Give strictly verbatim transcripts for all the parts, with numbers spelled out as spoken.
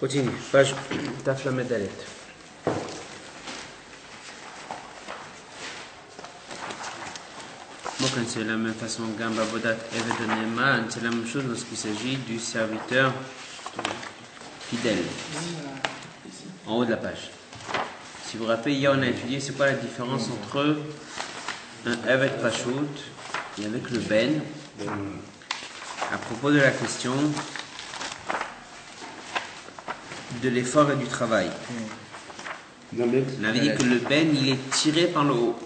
continue, page Taf Lamed Dalet. C'est la même façon, Gamba Bodat Eved Neman, c'est la même chose lorsqu'il s'agit du serviteur fidèle. En haut de la page. Si vous vous rappelez, hier on a étudié c'est quoi la différence entre un Eved Pashut et avec le Ben. À propos de la question de l'effort et du travail. On avait dit que le Ben il est tiré par le haut.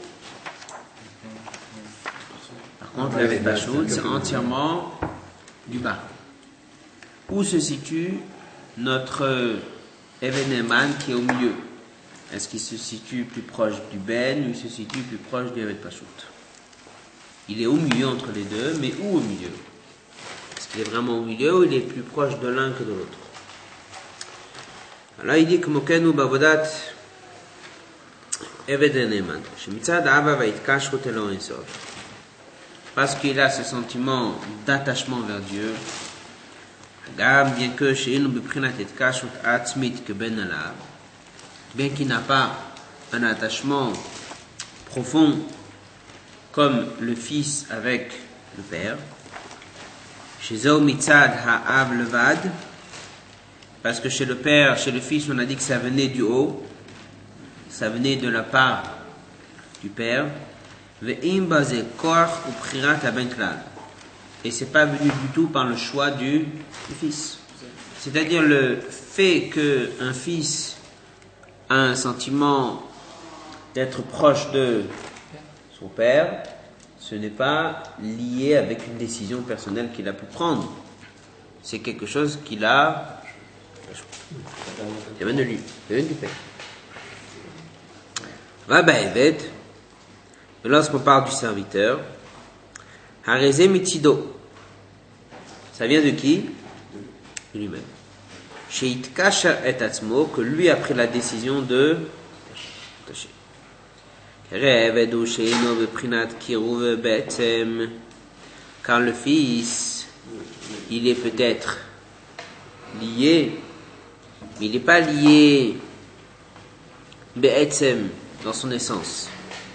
Par contre, l'Eved Pashut, c'est entièrement du bas. Où se situe notre Eved Neman qui est au milieu? Est-ce qu'il se situe plus proche du Ben ou il se situe plus proche du Eved Pashut? Il est au milieu entre les deux, mais où au milieu? Est-ce qu'il est vraiment au milieu ou il est plus proche de l'un que de l'autre? Alors il dit que Mokenu Bavodat Eved Neman, Shemitzad Ava Vaitkashrut Elo Ensof. Parce qu'il a ce sentiment d'attachement vers Dieu, bien que chez nous, bien qu'il n'a pas un attachement profond comme le fils avec le père, chez Zao Mitzad Ha'av Levad, parce que chez le père, chez le fils, on a dit que ça venait du haut, ça venait de la part du père. Et c'est pas venu du tout par le choix du, du fils. C'est-à-dire le fait qu'un fils a un sentiment d'être proche de son père, ce n'est pas lié avec une décision personnelle qu'il a pu prendre. C'est quelque chose qu'il a. Ça vient de lui, ça vient du père. Rabba Eved. Lorsqu'on parle du serviteur, Hareze Mitido, ça vient de qui? De lui-même. Sheit Kasher et Atzmo, que lui a pris la décision de tâcher. Car le fils, il est peut-être lié, mais il n'est pas lié Be'etzem dans son essence.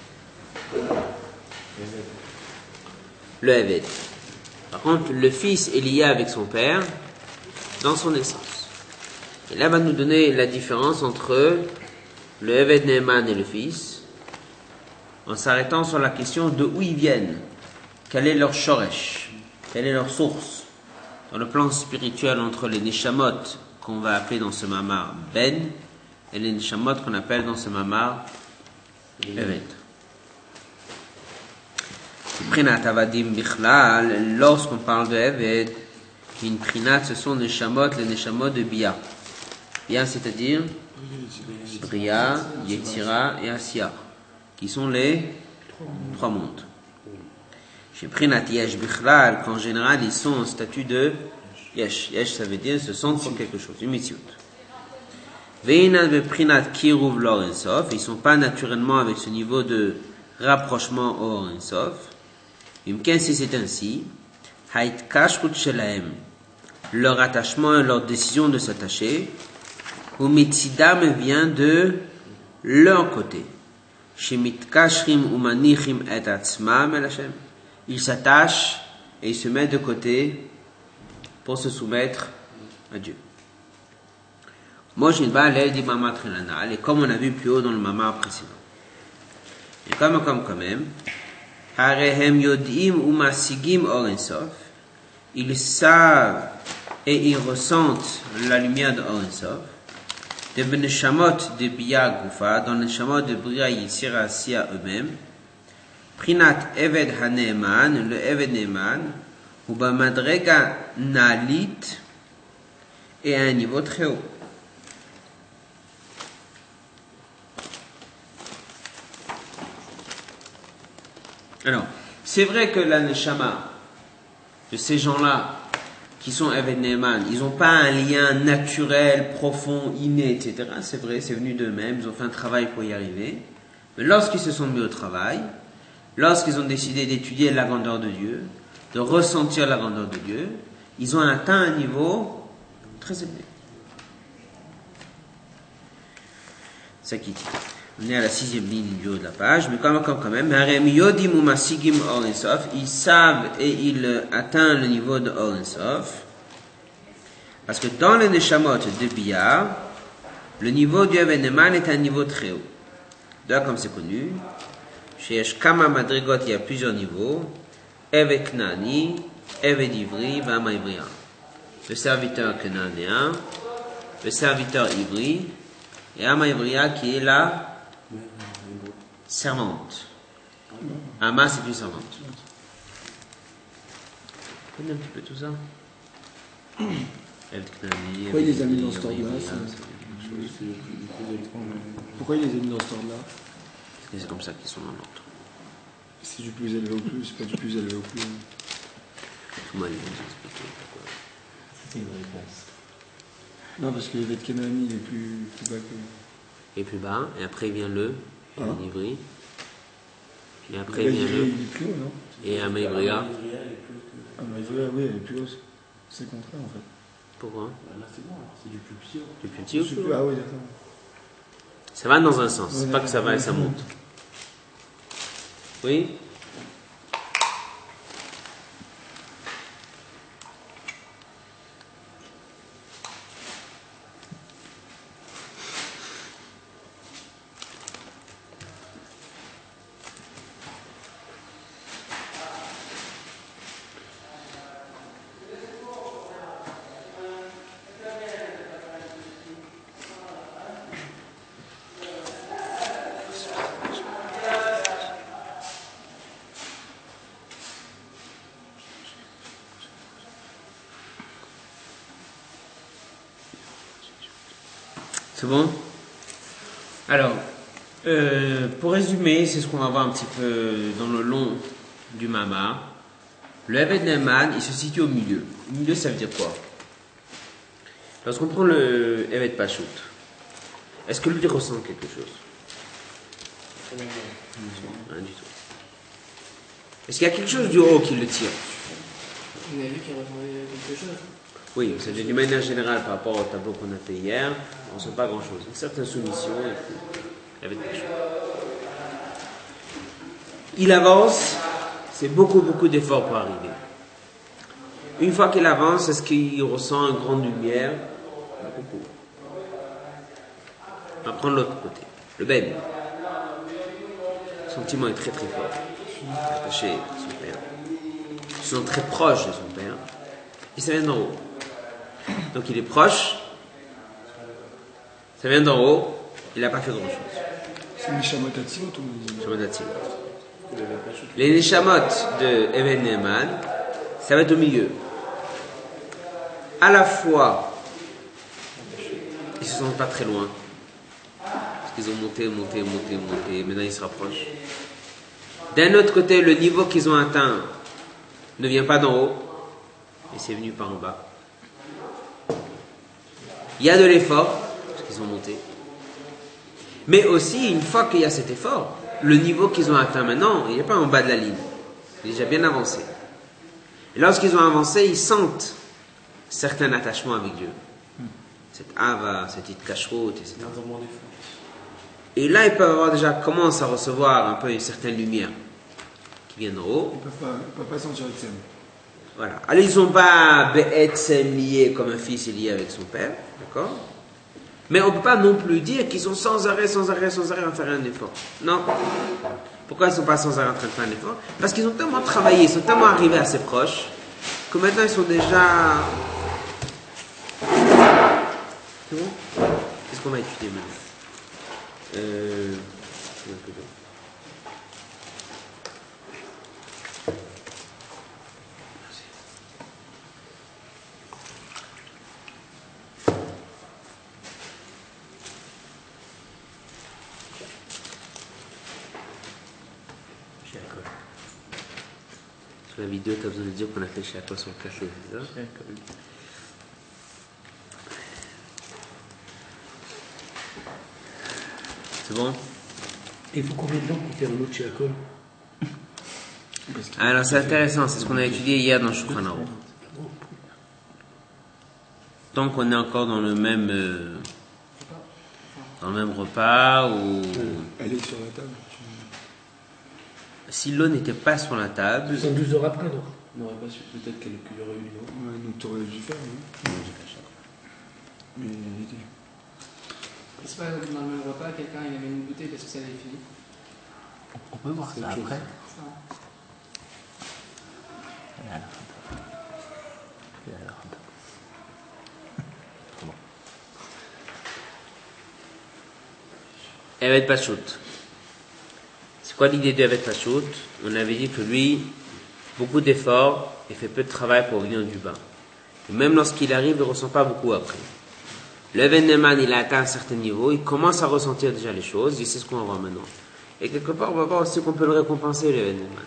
Le Eved. Par contre, le fils est lié avec son père dans son essence. Et là, va nous donner la différence entre le Eved Neman et le fils, en s'arrêtant sur la question de où ils viennent, quel est leur shoresh, quelle est leur source, dans le plan spirituel entre les Neshamot qu'on va appeler dans ce mamar Ben et les Neshamot qu'on appelle dans ce mamar Eved. Prinat avadim bichlal, lorsqu'on parle de Eved, une prinat, ce sont les neshamot, les neshamot de Bia. Bia, c'est-à-dire Bria, Yetzira et Asiya, qui sont les trois mondes. Chez prinat yesh bichlal, qu'en général ils sont en statut de yesh. Yesh, ça veut dire se sentent pour quelque chose, une mitzvot. Veinan be prinat kiruv lor ensof, ils sont pas naturellement avec ce niveau de rapprochement au Or Ensof. Si c'est ainsi, leur attachement et leur décision de s'attacher, ou mitzidam vient de leur côté. Ils s'attachent et ils se mettent de côté pour se soumettre à Dieu. Et comme on a vu plus haut dans le mamar précédent. Et comme, comme quand même, ils savent et ils ressentent la lumière de Or Ensof, de Neshamot de Bia Gufa, dans les Neshamot de Bria Yitzira Asiya eux-mêmes, Prinat Eved Haneman, le Eved Neman, ou Bamadrega Nalit, et à un niveau très haut. Alors, c'est vrai que la neshama de ces gens-là qui sont Eved Neman, ils n'ont pas un lien naturel, profond, inné, et cetera. C'est vrai, c'est venu d'eux-mêmes, ils ont fait un travail pour y arriver. Mais lorsqu'ils se sont mis au travail, lorsqu'ils ont décidé d'étudier la grandeur de Dieu, de ressentir la grandeur de Dieu, ils ont atteint un niveau très élevé. ça qui dit. On est à la sixième ligne du haut de la page, mais quand, quand, quand même, ils savent et ils atteignent le niveau de Or Ensof. Parce que dans les Neshamot de Bia, le niveau du Even Neman est un niveau très haut. D'ailleurs, comme c'est connu, chez Kama Madrigot, il y a plusieurs niveaux. Eved Knani, Eved Ivri, Vama Ivria. Le serviteur cananéen, le serviteur Ivri, et Ama Ivria qui est la servante. Ama, c'est une servante. Vous connaissez un petit peu tout ça? Pourquoi il les a mis dans ce ordre-là? Pourquoi il les a mis dans ce ordre-là? Parce que c'est comme ça qu'ils sont dans l'ordre. C'est du plus élevé au plus, c'est pas du plus élevé au plus. Comment ils vont expliquer pourquoi? C'était une réponse. Non, parce que l'Eved Kenani, il est plus, plus bas que... Et plus bas, et après vient le Ah. Ivri. Et après Là, vient il, le. il est plus haut, non? Et Ama Ivria. Ah, mais Ivria, oui, elle est plus haute. C'est le contraire, en fait. Pourquoi? Là, c'est bon, c'est du plus petit. Du plus petit au Je sais plus plus. haut. Ah oui, d'accord. Ça va dans un sens, Ouais, c'est pas que ça va et ça monte. Oui? C'est bon? Alors, euh, pour résumer, c'est ce qu'on va voir un petit peu dans le long du Mama. Le Eved Neman, il se situe au milieu. Au milieu, ça veut dire quoi? Lorsqu'on prend le Eved Pashut, est-ce que lui ressent quelque chose? Rien du tout. Est-ce qu'il y a quelque chose du haut qui le tire? On a vu qu'il ressemblait quelque chose. Oui, c'est d'une manière générale par rapport au tableau qu'on a fait hier, on ne sent pas grand-chose. Une certaine soumission, et puis, il y avait quelque chose. Il avance, c'est beaucoup, beaucoup d'efforts pour arriver. Une fois qu'il avance, est-ce qu'il ressent une grande lumière? Pas beaucoup. On va prendre l'autre côté, le Ben. Le sentiment est très très fort. Il est attaché à son père. Ils sont très proches de son père. Et ça vient d'en haut. Donc il est proche, ça vient d'en haut, il n'a pas fait grand chose. C'est Neshamot Atzilot ou Neshamot Atzilot. Les Neshamot de Eved Neman, ça va être au milieu. À la fois, ils ne se sentent pas très loin, parce qu'ils ont monté, monté, monté, monté, maintenant ils se rapprochent. D'un autre côté, le niveau qu'ils ont atteint ne vient pas d'en haut, et c'est venu par en bas. Il y a de l'effort, parce qu'ils ont monté. Mais aussi, une fois qu'il y a cet effort, le niveau qu'ils ont atteint maintenant, il n'est pas en bas de la ligne. Il est déjà bien avancé. Et lorsqu'ils ont avancé, ils sentent certains attachements avec Dieu. Cette ava, cette itkashrut, et cetera. Et là, ils peuvent avoir déjà commencé à recevoir un peu une certaine lumière qui vient d'en haut. Ils ne peuvent pas, ils peuvent pas sentir le thème. Voilà. Alors, ils ne sont pas be'etzem liés comme un fils est lié avec son père, d'accord? Mais on ne peut pas non plus dire qu'ils sont sans arrêt, sans arrêt, sans arrêt à faire un effort. Non. Pourquoi ils ne sont pas sans arrêt en train de faire un effort? Parce qu'ils ont tellement travaillé, ils sont tellement arrivés assez proches, que maintenant ils sont déjà... C'est bon? Qu'est-ce qu'on va étudier maintenant? Euh... un peu d'eau. Sur la vidéo, tu as besoin de dire qu'on a fait chez Aqua sur le café, c'est ça? C'est bon? Et il faut combien de temps pour faire un autre chez Akol? Alors c'est intéressant, c'est ce qu'on a étudié hier dans Shulchan Aruch. Tant qu'on est encore dans le même, euh, dans le même repas ou Elle est sur la table. si l'eau n'était pas sur la table. soixante-douze heures après, donc. On n'aurait pas su, peut-être qu'il y aurait eu l'eau. Ouais, donc t'aurais dû faire, hein. Mais elle était. C'est pas dans le même repas, quelqu'un il avait une bouteille parce que ça avait fini. On peut voir C'est ça autre chose. après. Ça. Et alors, attends. Et alors, attends. Bon. Evet Pachout. C'est quoi l'idée de Evet Pachout? On avait dit que lui, beaucoup d'efforts et fait peu de travail pour venir du bas. Et même lorsqu'il arrive, il ne ressent pas beaucoup après. Le Even Neman, il a atteint un certain niveau, il commence à ressentir déjà les choses, et c'est ce qu'on va voir maintenant. Et quelque part, on va voir aussi qu'on peut le récompenser, le Even Neman.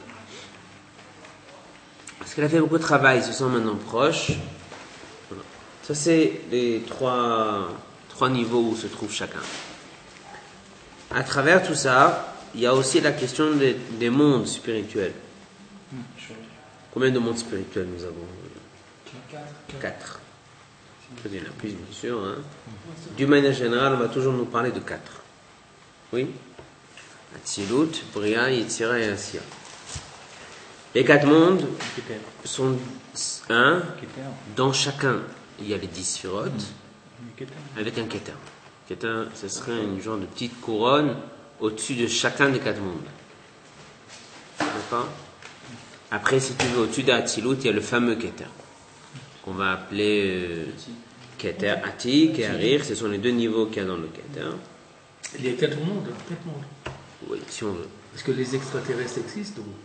Parce qu'il a fait beaucoup de travail, il se sent maintenant proche. Voilà. Ça, c'est les trois, trois niveaux où se trouve chacun. À travers tout ça, il y a aussi la question des, des mondes spirituels. Combien de mondes spirituels nous avons? Quatre. Il y en a plus, bien sûr. Hein. D'une manière générale, on va toujours nous parler de quatre. Oui? Atzilut, Bria, Yetzira et Asiya. Les quatre mondes sont un. Dans chacun, il y a les dix sphirotes avec un Keter. Keter, ce serait une genre de petite couronne au-dessus de chacun des quatre mondes. D'accord? Après, si tu veux, au-dessus d'Atzilut, il y a le fameux Keter, qu'on va appeler euh, Keter Atik et Arir. Ce sont les deux niveaux qu'il y a dans le Keter. Il y a quatre mondes, quatre mondes. Oui, si on veut. Est-ce que les extraterrestres existent ou...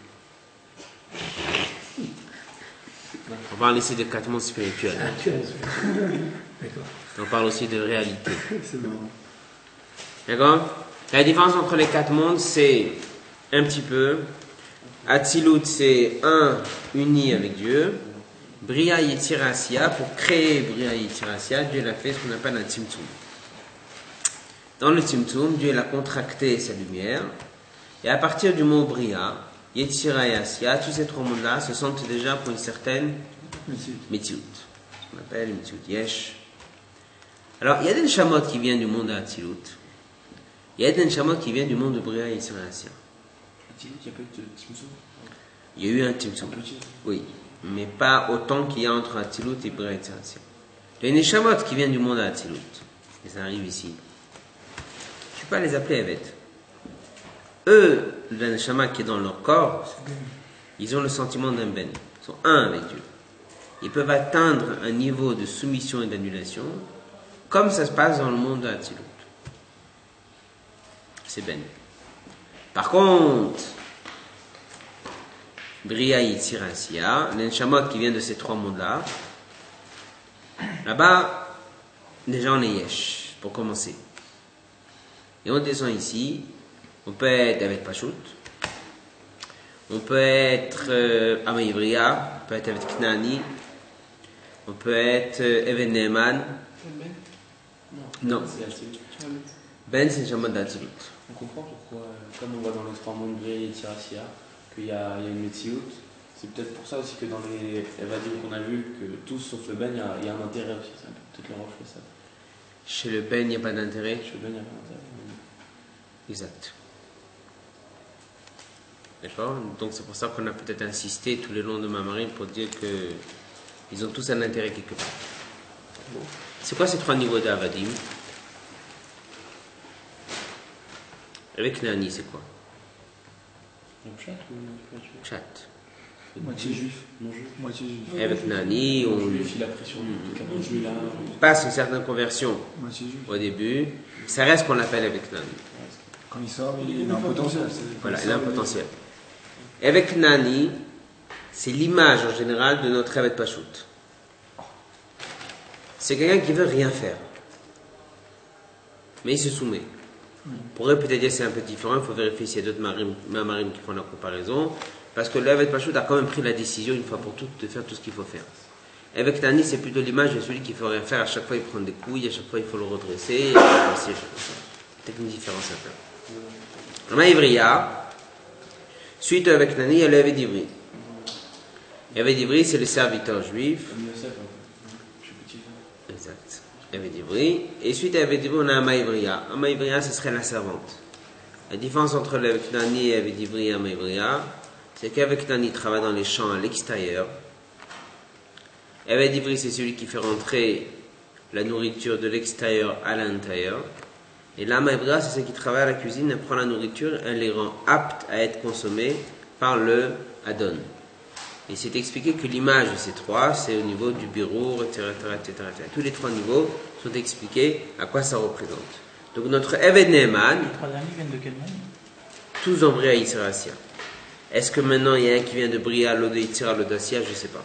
On parle ici de quatre mondes spirituels. Ah, tu as D'accord. On parle aussi de réalité. C'est marrant. D'accord? La différence entre les quatre mondes, c'est un petit peu. Atzilut, c'est un uni avec Dieu. Bria Yetzira Asiya, pour créer Bria Yetzira Asiya, Dieu l'a fait ce qu'on appelle un Tzimtzum. Dans le Tzimtzum, Dieu l'a contracté sa lumière. Et à partir du mot Bria, Yetzira et Asiya, tous ces trois mondes-là se sentent déjà pour une certaine Metziut. Ce qu'on appelle Metziut Yesh. Alors, il y a des Neshamot qui viennent du monde d'Atzilut. Il y a des Neshamot qui viennent du monde de Bria Yetzira et Asiya. Il y a eu un Tzimtzum. Oui, mais pas autant qu'il y a entre Atzilut et Bria Yetzira et Asiya. Les Neshamot qui viennent du monde d'Atzilut, et ça arrive ici, tu peux pas les appeler Evet. Eux, le Neshama qui est dans leur corps, ils ont le sentiment d'un Ben. Ils sont un avec Dieu. Ils peuvent atteindre un niveau de soumission et d'annulation, comme ça se passe dans le monde de Hatzilut. C'est Ben. Par contre, Bria Yetzira Asiya, les Neshamot qui viennent de ces trois mondes-là, là-bas, déjà on est Yesh, pour commencer. Et on descend ici. On peut être avec Pachout, on peut être euh, Amaïvria, on peut être avec Knani, on peut être euh, Even Neman. Ben Non. C'est Atzilut. Ben, c'est le Shaman d'Atzilut. On comprend pourquoi, euh, comme on voit dans les trois mondes Bria et Tirassia, qu'il y a, il y a une Metsiout. C'est peut-être pour ça aussi que dans les Evadim qu'on a vu, que tous sauf le Ben, il y a, il y a un intérêt aussi. Ça peut peut-être leur offrir ça. Chez le Ben, il n'y a pas d'intérêt. Chez le Ben, il n'y a pas d'intérêt. Exact. D'accord? Donc c'est pour ça qu'on a peut-être insisté tout le long de Mamarim pour dire que ils ont tous un intérêt quelque part. C'est quoi ces trois niveaux d'Avadim? Avec Nani, c'est quoi? Donc chat ou spirituel? Chat. Moitié juif. Non juif. Moitié juif. Et avec Nani, Non on juif, il a pris sur lui toute la conduite là. passe une certaine conversion Moitié juif. au début. Ça reste ce qu'on appelle avec Nani. Quand il sort, il a un potentiel. Voilà, il a un potentiel. Et avec Nani, c'est l'image en général de notre Evet Pachout. C'est quelqu'un qui veut rien faire. Mais il se soumet. On pourrait peut-être dire que c'est un peu différent, il faut vérifier s'il y a d'autres marim, marim qui font la comparaison. Parce que l'Evet Pachout a quand même pris la décision une fois pour toutes de faire tout ce qu'il faut faire. Avec Nani, c'est plutôt l'image de celui qui ne fait rien faire. À chaque fois, il prend des couilles, à chaque fois, il faut le redresser. Et c'est peut-être une différence à faire. Maïvria, suite avec Nani, il y a l'Evet d'Ivri. L'Evet d'Ivri, c'est le serviteur juif. Comme Yosef, je suis petit. Exact. Evet Ivri. Et suite à Evet Ivri, on a Ama Ivriya. Ama Ivriya, ce serait la servante. La différence entre le Knani et Evet Ivri et Ama Ivriya, c'est qu'avec Knani travaille dans les champs à l'extérieur. Evet Ivri, c'est celui qui fait rentrer la nourriture de l'extérieur à l'intérieur. Et l'Ama Ivriya, c'est celui qui travaille à la cuisine, elle prend la nourriture, elle les rend aptes à être consommées par le Adon. Et c'est expliqué que l'image de ces trois, c'est au niveau du bureau, et cetera, et cetera, et cetera. Tous les trois niveaux sont expliqués à quoi ça représente. Donc notre Eved Ne'eman, Les trois derniers viennent de quel monde? tous en Bria Yitzhak. Est-ce que maintenant il y a un qui vient de Bria, l'autre de Yitzhak, l'autre d'Assia? Je ne sais pas.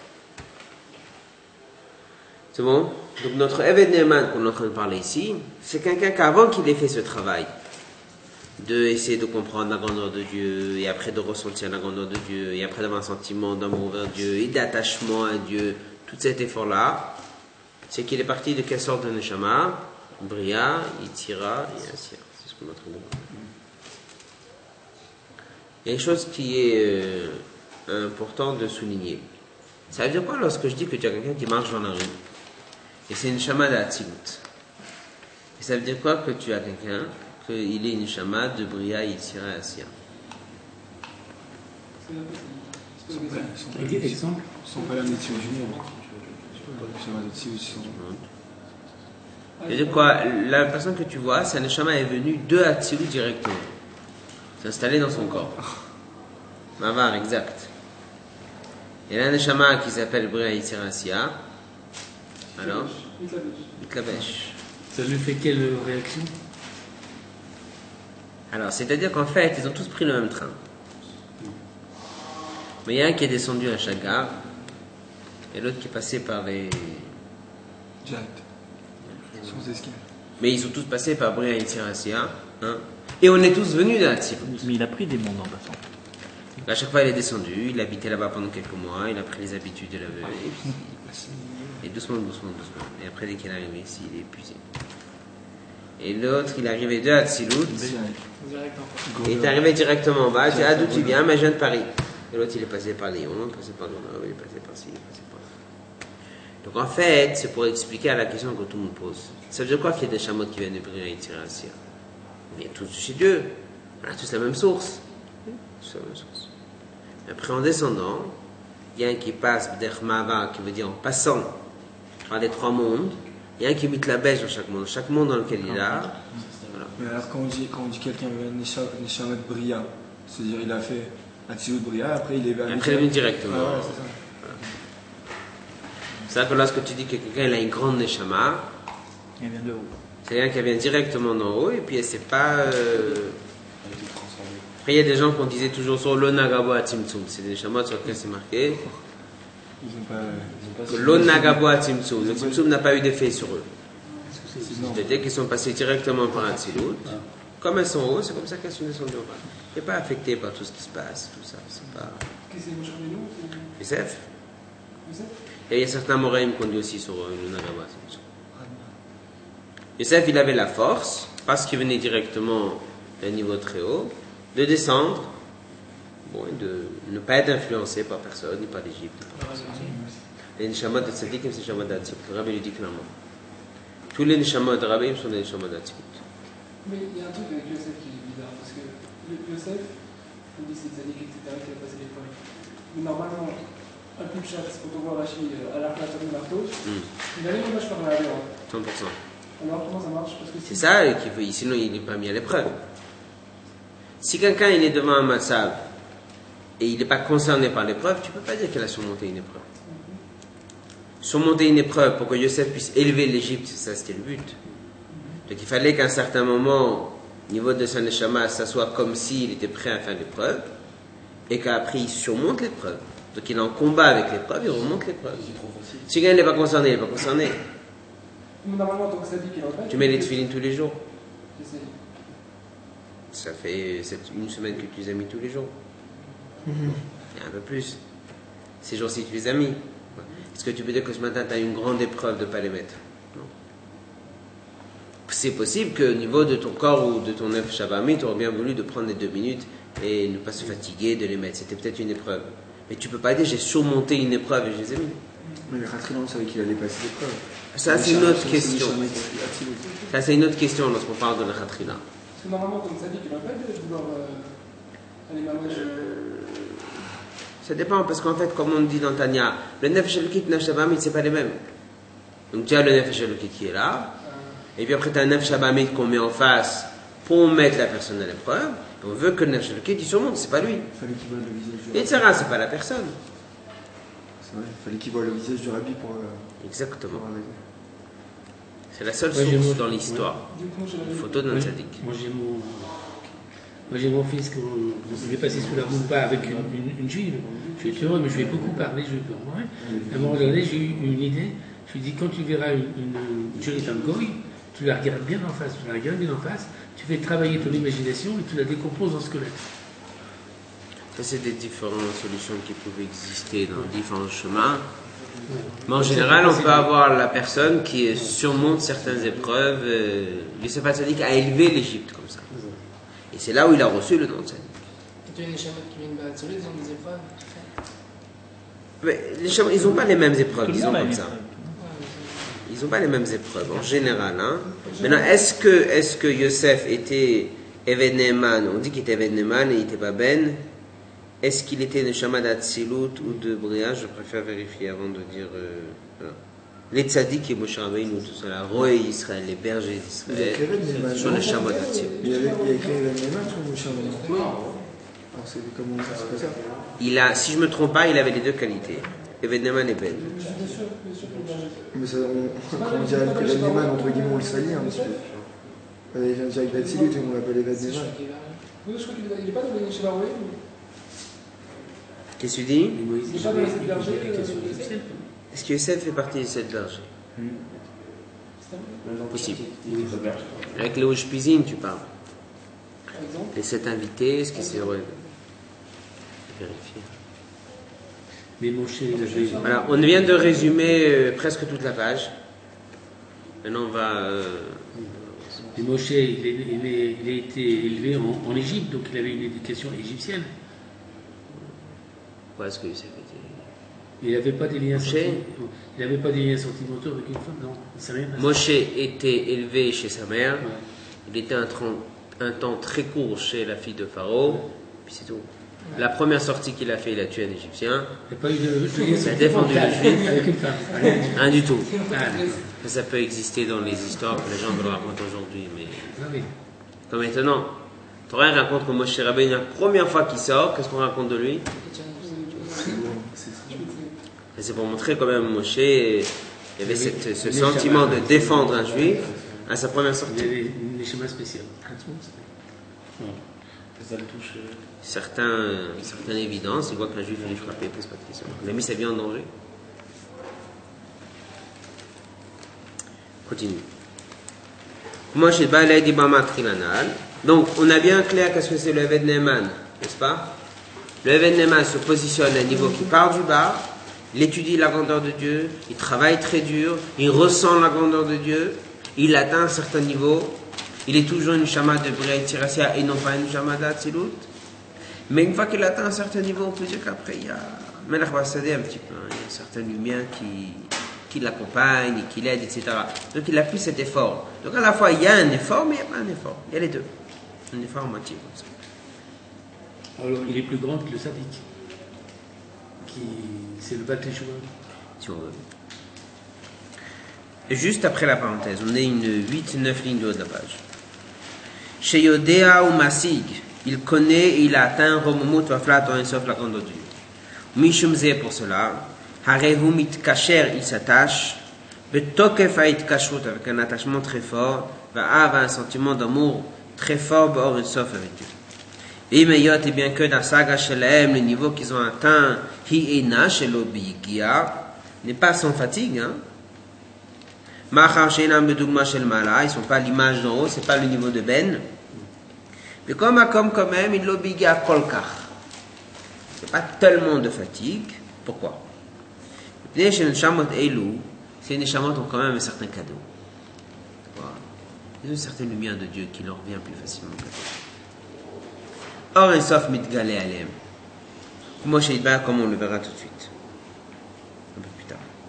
C'est bon? Donc notre Eved Ne'eman qu'on est en train de parler ici, c'est quelqu'un qu'avant qu'il ait fait ce travail, de essayer de comprendre la grandeur de Dieu, et après de ressentir la grandeur de Dieu, et après d'avoir un sentiment d'amour vers Dieu, et d'attachement à Dieu, tout cet effort-là, c'est qu'il est parti de quelle sorte de Neshama? Bria, Yitzhak et Assia. C'est ce qu'on est en train de voir. Il y a une chose qui est euh, importante de souligner. Ça veut dire quoi lorsque je dis que tu as quelqu'un qui marche dans la rue, et c'est une Neshama d'Atzilut? Et ça veut dire quoi que tu as quelqu'un qu'il est une Neshama de Bria, Yitzhak et Assia? Ils sont pas- ils sont pas- Ex- Exemple. ils sont pas la métier junior. Neshama de Tzivut, ils sont- Ça veut dire quoi? La personne que tu vois, sa Neshama est venue de Atzilut directement. C'est installé dans son corps. Mavar, exact. Et la Neshama qui s'appelle Bria, Yitzhak et Assia, alors, Mitlabesh. Ça lui fait quelle réaction? Alors, c'est-à-dire qu'en fait, ils ont tous pris le même train. Mais il y a un qui est descendu à chaque gare, et l'autre qui est passé par les... Direct. Sans escale. Mais ils sont tous passés par Bria, Yitzhak et Assia, hein. Et on est tous venus d'Atzilut. Mais il a pris des mondes en passant. À chaque fois, il est descendu, il habitait là-bas pendant quelques mois, il a pris les habitudes de la veuve, et puis... Et doucement, doucement, doucement. Et après, dès qu'il est arrivé ici, il est épuisé. Et l'autre, il est arrivé de Hatzilut. Direct en fait. Il est arrivé directement en bas. Il dit, ah, d'où tu viens? Mais je viens de Paris. Et l'autre, il est passé par Lyon, il est passé par Grenoble, il est passé par ci, il est passé par là. Donc en fait, c'est pour expliquer à la question que tout le monde pose. Ça veut dire quoi qu'il y ait des chameaux qui viennent de Bria et Yitzhak? On vient tous de chez Dieu. On a tous la même source. Tous la même source. Après, en descendant, il y a un qui passe d'Ermava, qui veut dire en passant par les trois mondes. Il y a un qui met la bêche dans chaque monde. Chaque monde dans lequel il est là. Voilà. Mais alors, quand on dit, quand on dit quelqu'un vient de Nesha- Neshama de Bria, c'est-à-dire il a fait Atzilut Bria, après il est venu. Après, il est venu directement. Ah ouais, c'est ça. C'est ça que lorsque tu dis que quelqu'un il a une grande neshama, Il vient de haut. c'est quelqu'un qui vient directement d'en haut et puis c'est pas. Euh... Elle a été transformée. Après, il y a des gens qu'on disait toujours sur l'onagabo atimtsum. C'est des neshamas sur lesquels c'est marqué. Ils ont pas. Ils ont pas Que l'onagabo atimtsum. Le timtsum n'a pas eu d'effet sur eux. C'est non. C'est-à-dire qu'ils sont passés directement par Atzilut. Comme elles sont en haut, c'est comme ça qu'elles sont descendues en bas. Il n'est pas affecté par tout ce qui se passe, tout ça. C'est pas. Qu'est-ce que c'est, Moshe Rabbeinu ou- Youssef. Vous êtes Et il y a certains Moraïm qu'on dit aussi sur euh, l'onagabo atimtsum. Youssef, il avait la force, parce qu'il venait directement d'un niveau très haut, de descendre, bon, et de ne pas être influencé par personne, ni par l'Égypte. ni par personne. Les Neshamot de Tzadik, c'est les Neshamot d'Atzilut. Le Rabbi le dit clairement. Tous les Neshamot de Rabbi sont des Neshamot d'Atzilut. Mais il y a un truc avec Yosef qui est bizarre, parce que le- Yosef, on dit c'est Tzadik, et cetera, qui a passé l'épreuve. Mais normalement, un coup de chasse, quand on voit Rachid à l'arc du marteau, Hmm. il a les mâches par l'arrière. cent pour cent. Alors comment ça marche? Parce que C'est si- ça, et qu'il veut, sinon il n'est pas mis à l'épreuve. Si quelqu'un il est devant un matzav et il n'est pas concerné par l'épreuve, tu ne peux pas dire qu'il a surmonté une épreuve. Surmonter une épreuve pour que Yosef puisse élever l'Égypte, ça c'était le but. Donc il fallait qu'à un certain moment, au niveau de son neshama, ça soit comme s'il était prêt à faire l'épreuve, et qu'après il surmonte l'épreuve. Donc il est en combat avec l'épreuve, il remonte l'épreuve. C'est trop facile. Si quelqu'un n'est pas concerné, il n'est pas concerné. Mais normalement, donc Tzadik, il en fait. Tu mets les tefilines tous les jours. J'essaie. Ça fait cette- une semaine que tu les as mis tous les jours. Et un peu plus. Ces jours-ci, tu les as mis. Est-ce que tu peux dire que ce matin, tu as une grande épreuve de ne pas les mettre? Non. C'est possible qu'au niveau de ton corps ou de ton œuf Shabbat, tu aurais bien voulu de prendre les deux minutes et ne pas se fatiguer de les mettre. C'était peut-être une épreuve. Mais tu peux pas dire j'ai surmonté une épreuve et je les ai mis. Mais le Khatrila, on savait qu'il allait passer l'épreuve. Ça, c'est une autre question. Ça, c'est une autre question lorsqu'on parle de la Khatrila. Parce que normalement, comme ça dit, il va pas de vouloir euh, aller mamouche. Ça dépend, parce qu'en fait, comme on dit dans Tanya, le Nefesh Elokit, Nefesh Abamid, c'est pas les mêmes. Donc, tu as le Nefesh Elokit qui est là, et puis après, tu as un Nefesh Abamid qu'on met en face pour mettre la personne à l'épreuve. On veut que le Nefesh Elokit, il surmonte, c'est pas lui. Il fallait qu'il voit le visage du Et rabbi. Tzara, c'est pas la personne. C'est vrai, il fallait qu'il voit le visage du rabbi pour. Euh, Exactement. pour arrêter. C'est la seule Ouais, j'ai source mon- dans l'histoire. Du coup, j'ai Une photo d'un Moi, tzaddik. moi, j'ai mon, moi j'ai mon fils qui est passé sous la roupa avec une, une, une juive. Je suis heureux, mais je lui ai beaucoup parlé, je lui ai peu moi. À un moment donné, j'ai eu une idée. Je lui ai dit, quand tu verras une, une, une jolie femme goy, tu la regardes bien en face, tu la regardes bien en face, tu fais travailler ton imagination et tu la décomposes en squelette. Ça, c'est des différentes solutions qui peuvent exister dans différents chemins. Mais en général, on peut avoir la personne qui surmonte certaines épreuves. Euh, Yosef Hatzadik a élevé l'Égypte comme ça. Et c'est là où il a reçu le nom de Tzadik. Et tu as une chameaux qui viennent battre sur les, ils ont des épreuves. Mais les Chamanes, ils n'ont pas les mêmes épreuves, disons comme ça. Ils n'ont pas les mêmes épreuves en général. Hein. Maintenant, est-ce que, est-ce que Yosef était Eved Ne'eman? On dit qu'il était Eved Ne'eman et il n'était pas Ben. Est-ce qu'il était Neshama d'Atsilut ou de Bria? Je préfère vérifier avant de dire. Euh, voilà. Les tzaddik et Moshe Rabbeinu, tout ça, Roé Israël, les bergers d'Israël, sur le Neshama d'Atsilut. Il y avait il y a écrit Eved Ne'eman sur le Shabbat. Oui. Alors c'est comment ça c'est pas ça. Il a, si je ne me trompe pas, il avait les deux qualités. Eved Ne'eman et Ben. Je suis bien sûr, bien sûr que le berger. Mais ça, on, comment dire, que Eved Ne'eman, entre guillemets, on le salit un petit peu. Il vient direct d'Atsilut et on l'appelle Eved C'est Ne'eman. sûr qu'il va. Oui, je crois qu'il n'est pas dans les chez Baroué. Qu'est-ce que tu dis? Mais Moïse, C'est pas dans les il bergers, pose la question euh, égyptienne. Est-ce que Yosef fait partie de cette berger? Possible. Avec les Oshpizim, tu parles. Par exemple. Les sept invités, est-ce que c'est vrai? Vérifier. Mais Moshe, il avait. Voilà, on vient de résumer euh, presque toute la page. Maintenant, on va. Euh, Mais Moshe, il, est- il, est- il a été élevé en, en Égypte, donc il avait une éducation égyptienne. Où est-ce que Yosef était? Il n'avait pas des liens Moshe sentimentaux. Il n'avait pas des liens sentimentaux avec une femme, non. Il s'est rien passé. Moshe était élevé chez sa mère. Ouais. Il était un, tran- un temps très court chez la fille de Pharaon. Puis c'est tout. La première sortie qu'il a fait, il a tué un Égyptien. Il n'y a pas eu de, de lien Il a défendu sentimental les Juifs. avec une femme. Rien du tout. Rien du tout. Ah, Ça, ça peut exister dans les histoires que les gens veulent raconter aujourd'hui. Mais ah oui. comme maintenant, Torah raconte que Moshe Rabbeinu, la première fois qu'il sort, qu'est-ce qu'on raconte de lui? Et c'est pour montrer quand même Moshe, il y avait cette- ce sentiment de défendre un juif à sa première Il y sortie. avait une schéma spécial. Ça le touche. euh, Certains, certaines évidences, il voit qu'un juif il est frappé, il pose pas de question. Il a mis sa vie en danger. Continue. Moshe Baalei di Bama Trilanal. Donc, on a bien clair qu'est-ce que c'est le Eved Ne'eman, n'est-ce pas? Le Eved Ne'eman se positionne à un niveau qui part du bas, il étudie la grandeur de Dieu, il travaille très dur, il ressent la grandeur de Dieu, il atteint un certain niveau, il est toujours une shama de Bria Tirassia et non pas une shama d'Atsilut. Mais une fois qu'il atteint un certain niveau, on peut dire qu'après il y a Melech Basadeh un petit peu, hein, il y a une certaine lumière qui, qui l'accompagne et qui l'aide, et cetera. Donc il a plus cet effort. Donc à la fois il y a un effort, mais il n'y a pas un effort. Il y a les deux. Un effort à moitié comme ça. Alors, il est plus grand que le Sadik. Qui, c'est le Bat Teshuva. Si on veut. Et juste après la parenthèse, on est une huit neuf lignes de haut de la page. Chez Yodea ou Masig, il connaît et il a atteint Romomut Vaflat en sauf la grandeur de Dieu. Mishum Zeh pour cela, Harehu Mitkacher, il s'attache, Betokef Ait Kashrut avec un attachement très fort, Va'av un sentiment d'amour très fort, Ba'or sauf avec Dieu. Et Meyot, et bien que dans Saga Shelem, le niveau qu'ils ont atteint, Hi Ena Shelo Bigia, n'est pas sans fatigue, hein. Machar Sheinam Bedugma Shel Mala, ils sont pas l'image d'en haut, c'est pas le niveau de Ben. Mais comme à comme quand même, il l'oblige à Kolkar. C'est pas tellement de fatigue. Pourquoi? Les Shamot Elou, ces Neshamot ont quand même un certain cadeau. Voilà. Ils ont une certaine lumière de Dieu qui leur vient plus facilement que d'autres. Or, un sof mitgalé alem. Moshe Idbar, comme on le verra tout de suite. Un peu plus tard.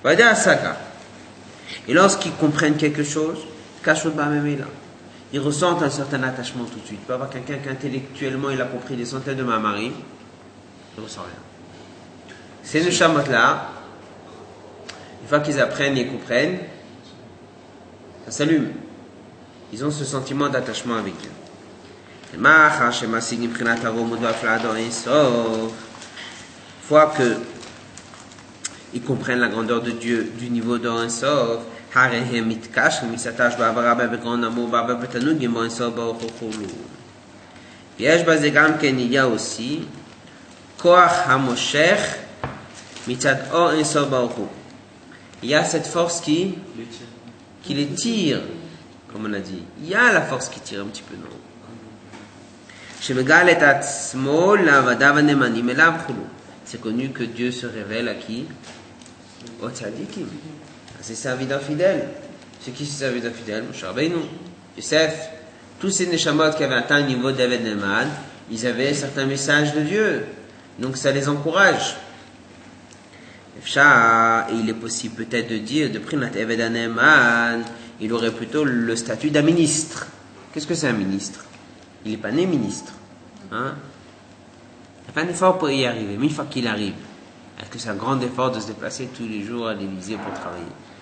Vada Saga. Et lorsqu'ils comprennent quelque chose, Kashut Bamemela, ils ressentent un certain attachement tout de suite. Il peut y avoir quelqu'un qui intellectuellement il a compris des centaines de Mahamari, il ne ressent rien. Ces Neshamot-là, une fois qu'ils apprennent et comprennent, ça s'allume. Ils ont ce sentiment d'attachement avec Dieu. Une fois que ils comprennent la grandeur de Dieu du niveau de un Sof, ils s'attachent avec grand amour. Il y a aussi Koach HaMoshech Mitzad Or Ein Sof Baruch Hu. Il y a cette force qui, qui les tire, comme on a dit. Il y a la force qui tire un petit peu, non? C'est connu que Dieu se révèle à qui? Au tzadikim. À ses serviteurs fidèles. C'est qui ses serviteurs fidèles? Moshe Rabbeinu, Yosef. Tous ces neshamot qui avaient atteint le niveau d'Eved Neman, ils avaient certains messages de Dieu. Donc ça les encourage. Et il est possible peut-être de dire, de Prinat Eved Neman, il aurait plutôt le statut d'un ministre. Qu'est-ce que c'est un ministre? Il n'est pas né ministre. Hein? Il n'y a pas d'effort pour y arriver, mais une fois qu'il arrive, est-ce que c'est un grand effort de se déplacer tous les jours à l'Élysée pour travailler?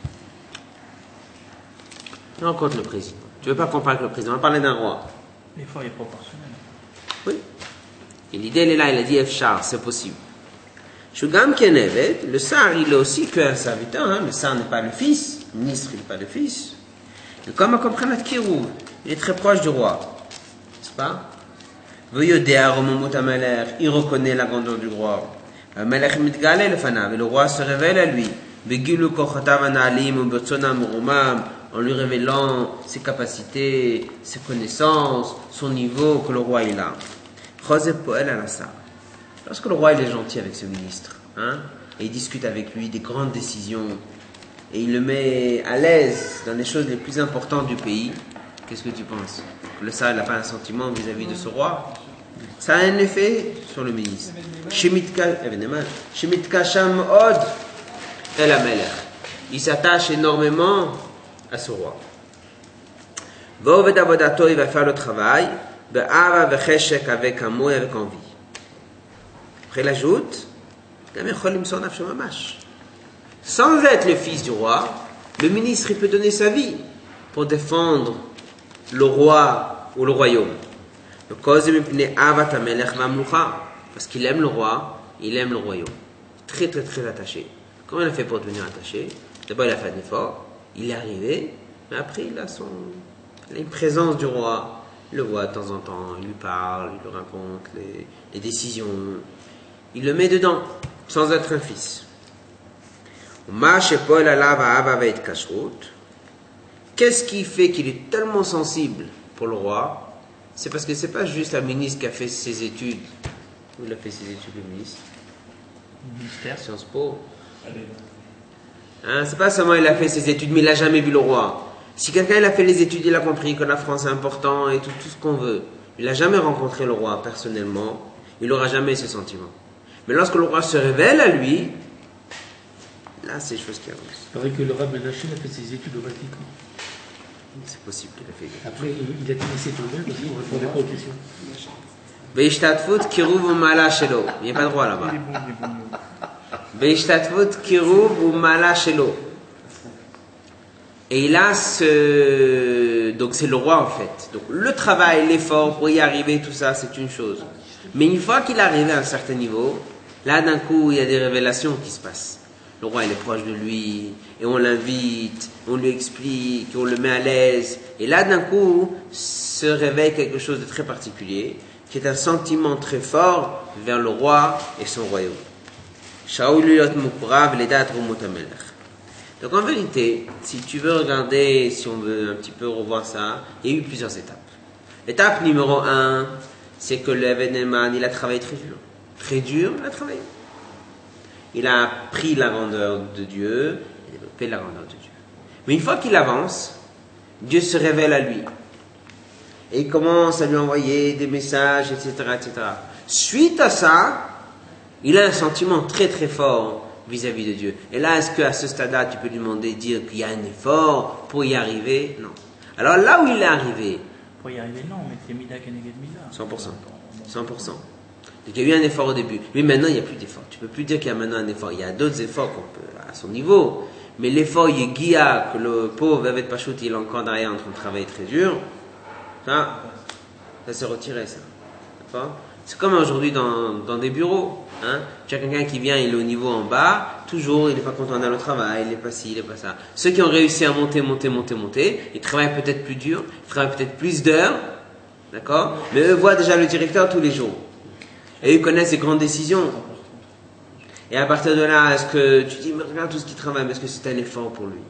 On rencontre le président. Tu ne veux pas qu'on parle avec le président, on va parler d'un roi. L'effort est proportionnel. Oui. Et l'idée, elle est là, il a dit Efchar, c'est possible. Shugam Kenevet, le Sar, il est aussi qu'un serviteur. Hein? Le Sar n'est pas le fils, le ministre, il n'est pas le fils. Et comme on comprend notre Kirou, il est très proche du roi. N'est-ce pas? Il reconnaît la grandeur du roi. Et le roi se révèle à lui. En lui révélant ses capacités, ses connaissances, son niveau que le roi il a. Lorsque le roi il est gentil avec ce ministre, hein, et il discute avec lui des grandes décisions, et il le met à l'aise dans les choses les plus importantes du pays, qu'est-ce que tu penses? Le Sahel n'a pas un sentiment vis-à-vis de ce roi? Ça a un effet sur le ministre. Il s'attache énormément à ce roi. Il va faire le travail avec amour et avec envie. Après il ajoute, sans être le fils du roi, le ministre il peut donner sa vie pour défendre le roi ou le royaume. Parce qu'il aime le roi, il aime le royaume. Très très très attaché. Comment il a fait pour devenir attaché? D'abord il a fait un effort, il est arrivé, mais après il a, son, il a une présence du roi. Il le voit de temps en temps, il lui parle, il lui raconte les, les décisions. Il le met dedans, sans être un fils. Qu'est-ce qui fait qu'il est tellement sensible pour le roi? C'est parce que c'est pas juste un ministre qui a fait ses études. Où il a fait ses études, le ministre? Ministère. Sciences Po. Hein, c'est pas seulement il a fait ses études, mais il n'a jamais vu le roi. Si quelqu'un il a fait les études, il a compris que la France est important et tout, tout ce qu'on veut. Il n'a jamais rencontré le roi personnellement. Il n'aura jamais ce sentiment. Mais lorsque le roi se révèle à lui, là, c'est des choses qui avancent. Il paraît que le Rav Menachem a fait ses études au Vatican. C'est possible qu'il a fait des études. Après, il a laissé tomber parce qu'on ne répondait pas aux questions. Beishtatfut kiruv ou mala shelo. Il n'y a pas de droit là-bas. Beishtatfut kiruv ou mala shelo. Et il a ce... Donc c'est le roi en fait. Donc le travail, l'effort pour y arriver, tout ça, c'est une chose. Mais une fois qu'il est arrivé à un certain niveau, là d'un coup, il y a des révélations qui se passent. Le roi, il est proche de lui, et on l'invite, on lui explique, on le met à l'aise. Et là d'un coup, se réveille quelque chose de très particulier, qui est un sentiment très fort vers le roi et son royaume. Donc en vérité, si tu veux regarder, si on veut un petit peu revoir ça, il y a eu plusieurs étapes. L'étape numéro un, c'est que l'événement, il a travaillé très dur. Très dur, il a travaillé. Il a appris la grandeur de Dieu, il a développé la grandeur de Dieu. Mais une fois qu'il avance, Dieu se révèle à lui. Et il commence à lui envoyer des messages, et cetera, et cetera. Suite à ça, il a un sentiment très très fort vis-à-vis de Dieu. Et là, est-ce qu'à ce stade-là, tu peux lui demander, dire qu'il y a un effort pour y arriver? Non. Alors là où il est arrivé, Pour y arriver, non, mais c'est Mida Keneged Mida. cent pour cent. cent pour cent. Donc il y a eu un effort au début. Mais maintenant, il n'y a plus d'effort. Tu ne peux plus dire qu'il y a maintenant un effort. Il y a d'autres efforts qu'on peut, à son niveau. Mais l'effort Yegia, que le pauvre Evet Pachout, il est encore derrière en train de travailler très dur, ça, ça s'est retiré, ça. D'accord? C'est comme aujourd'hui dans, dans des bureaux. Hein? Tu as quelqu'un qui vient, il est au niveau en bas, toujours, il n'est pas content d'aller au travail, il n'est pas ci, il n'est pas ça. Ceux qui ont réussi à monter, monter, monter, monter, ils travaillent peut-être plus dur, ils travaillent peut-être plus d'heures, d'accord? Mais eux voient déjà le directeur tous les jours. Et ils connaissent les grandes décisions. Et à partir de là, est-ce que tu dis, mais regarde tout ce qu'il travaille, mais est-ce que c'est un effort pour lui?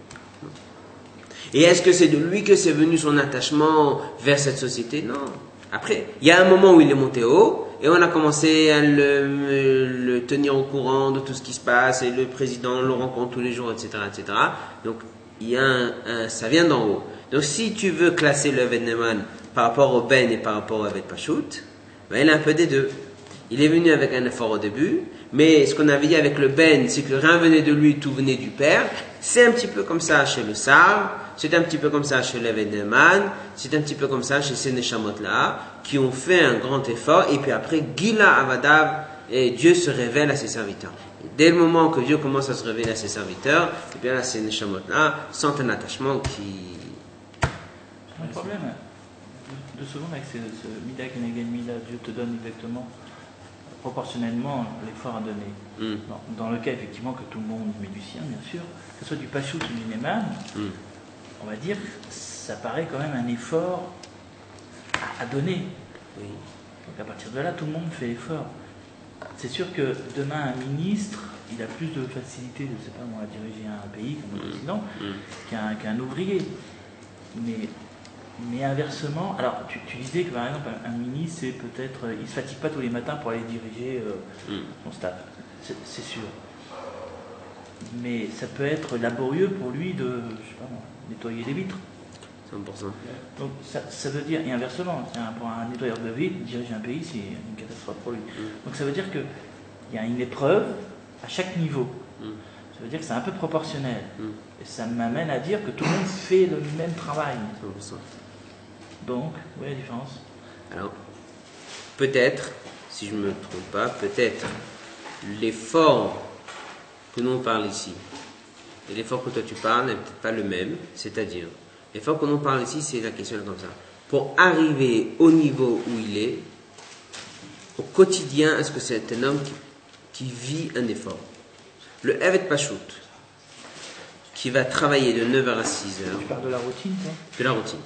Et est-ce que c'est de lui que c'est venu son attachement vers cette société? Non. Après, il y a un moment où il est monté haut, et on a commencé à le, le tenir au courant de tout ce qui se passe, et le président le rencontre tous les jours, et cetera, et cetera. Donc, il y a un, un, ça vient d'en haut. Donc, si tu veux classer le Evet Neman par rapport au Ben et par rapport au Evet Pachout, ben, il a un peu des deux. Il est venu avec un effort au début, mais ce qu'on avait dit avec le Ben, c'est que rien venait de lui, tout venait du Père. C'est un petit peu comme ça chez le Sar, c'est un petit peu comme ça chez l'Eved Neman, c'est un petit peu comme ça chez ces Neshamot-là, qui ont fait un grand effort, et puis après, Gila Avadav, et Dieu se révèle à ses serviteurs. Et dès le moment que Dieu commence à se révéler à ses serviteurs, et bien là, ces Neshamot-là sentent un attachement qui... Un problème, deux secondes avec ce, ce Mida Keneged Mida, Dieu te donne exactement proportionnellement l'effort à donner. Mm. Dans, dans le cas effectivement que tout le monde met du sien, bien sûr, que ce soit du Pachout ou du Neman, mm. on va dire que ça paraît quand même un effort à, à donner. Oui. Donc à partir de là, tout le monde fait l'effort. C'est sûr que demain, un ministre, il a plus de facilité, je ne sais pas moi, à diriger un pays comme le président, mm. qu'un, qu'un ouvrier. Mais Mais inversement, alors tu, tu disais que par exemple un, un ministre, c'est peut-être, il ne se fatigue pas tous les matins pour aller diriger euh, mm. son staff, c'est, c'est sûr. Mais ça peut être laborieux pour lui de, je sais pas moi, nettoyer les vitres. cent pour cent. Donc ça, ça veut dire, et inversement, pour un nettoyeur de vitres, diriger un pays, c'est une catastrophe pour lui. Mm. Donc ça veut dire qu'il y a une épreuve à chaque niveau. Mm. Ça veut dire que c'est un peu proportionnel. Mm. Et ça m'amène à dire que tout le monde fait le même travail. cent pour cent. Donc, où est la différence? Alors, peut-être, si je ne me trompe pas, peut-être l'effort que nous on parle ici et l'effort que toi tu parles n'est peut-être pas le même. C'est-à-dire, l'effort que nous on parle ici, c'est la question comme ça. Pour arriver au niveau où il est, au quotidien, est-ce que c'est un homme qui, qui vit un effort? Le Evet Pachout, qui va travailler de neuf heures à six heures. Tu parles de la routine, toi? De la routine.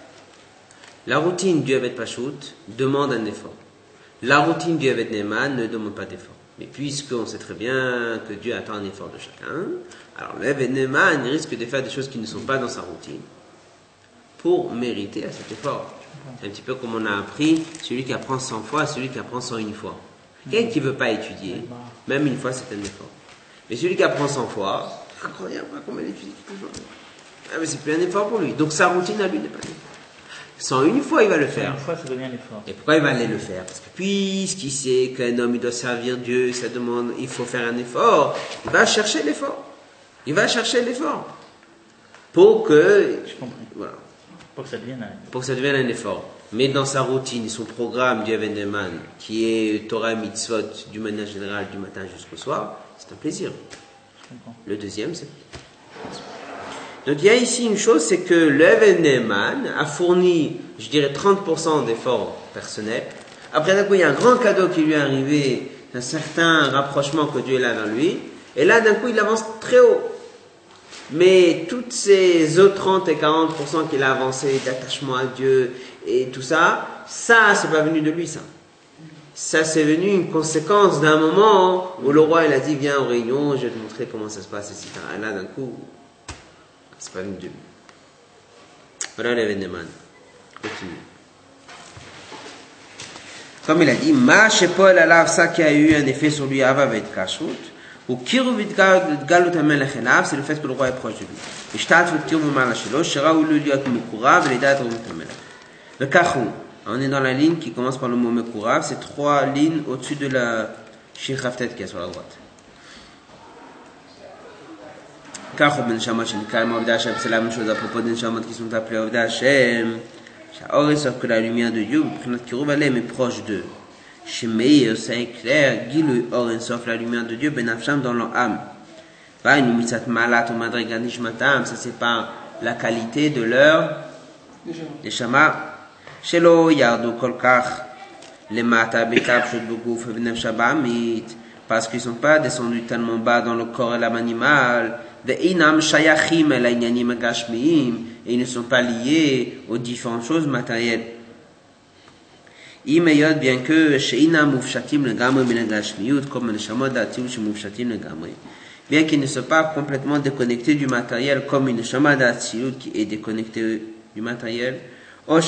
La routine du Evet Pachout demande un effort. La routine du Evet Neman ne demande pas d'effort. Mais puisqu'on sait très bien que Dieu attend un effort de chacun, alors le Evet Neman risque de faire des choses qui ne sont pas dans sa routine pour mériter à cet effort. C'est un petit peu comme on a appris, celui qui apprend cent fois, celui qui apprend cent une fois. Quelqu'un qui ne veut pas étudier, même une fois, c'est un effort. Mais celui qui apprend cent fois, incroyable, comment il étudie quelque chose. Ah, mais c'est plus un effort pour lui. Donc sa routine à lui n'est pas un effort. Sans une fois, il va le faire. Une fois, ça devient un effort. Et pourquoi il va aller le faire? Parce que puisqu'il sait qu'un homme, il doit servir Dieu, ça demande, il faut faire un effort, il va chercher l'effort. Il va chercher l'effort. Pour que... Je comprends. Voilà. Pour que ça devienne un... Pour que ça devienne un effort. Mais dans sa routine, son programme du Evet Neman, qui est Torah Mitzvot, du manière générale, du matin jusqu'au soir, c'est un plaisir. Je comprends. Le deuxième, c'est... Donc il y a ici une chose, c'est que le Evet Neman a fourni, je dirais, trente pour cent d'efforts personnels. Après d'un coup, il y a un grand cadeau qui lui est arrivé, un certain rapprochement que Dieu a dans lui. Et là, d'un coup, il avance très haut. Mais toutes ces autres trente et quarante pour cent qu'il a avancé d'attachement à Dieu et tout ça, ça, c'est pas venu de lui, ça. Ça, c'est venu une conséquence d'un moment où le roi, il a dit, viens aux réunions, je vais te montrer comment ça se passe, et cetera. Et là, d'un coup... c'est pas venu de lui. Voilà le Evet Neman. Continue. Comme il a dit, Ma Shepol Alav, ça qui a eu un effet sur lui, Avavet Kashrut, ou Kiruvit Galut Amelech Elav, c'est le fait que le roi est proche de lui. Et Shtat Vektir Mumala Shelo, Shera Ulu Liot Mekurav, et Ledat Ruvit Amelech. Le Kachou, on est dans la ligne qui commence par le mot Mekurav, c'est trois lignes au-dessus de la Shir Haftet qui est sur la droite. Car ben Neshamot Shenikal Ovdei Hashem, c'est la même chose à propos des Neshamot qui sont appelés Ovdei Hashem. Or, sauf que la lumière de Dieu, Prinat Kiruv Alem, est proche d'eux. Chez Meir, ça est clair, Gilui Or, sauf la lumière de Dieu, Ben Afsham dans leur âme. Va une Mitzat Malat ou Madriga Nishmatam, ça c'est pas la qualité de leur Neshama. Shelo Yardu Kolkach, les Mata Bekab Shod Bogouf, Ben Shabamit, parce qu'ils sont pas descendus tellement bas dans le corps et l'âme animale. Et ils ne sont pas liés aux différentes choses matérielles. Bien que bien qu'ils ne soient pas complètement déconnectés du matériel comme une neshama d'Atsilut qui est déconnectée du matériel, ou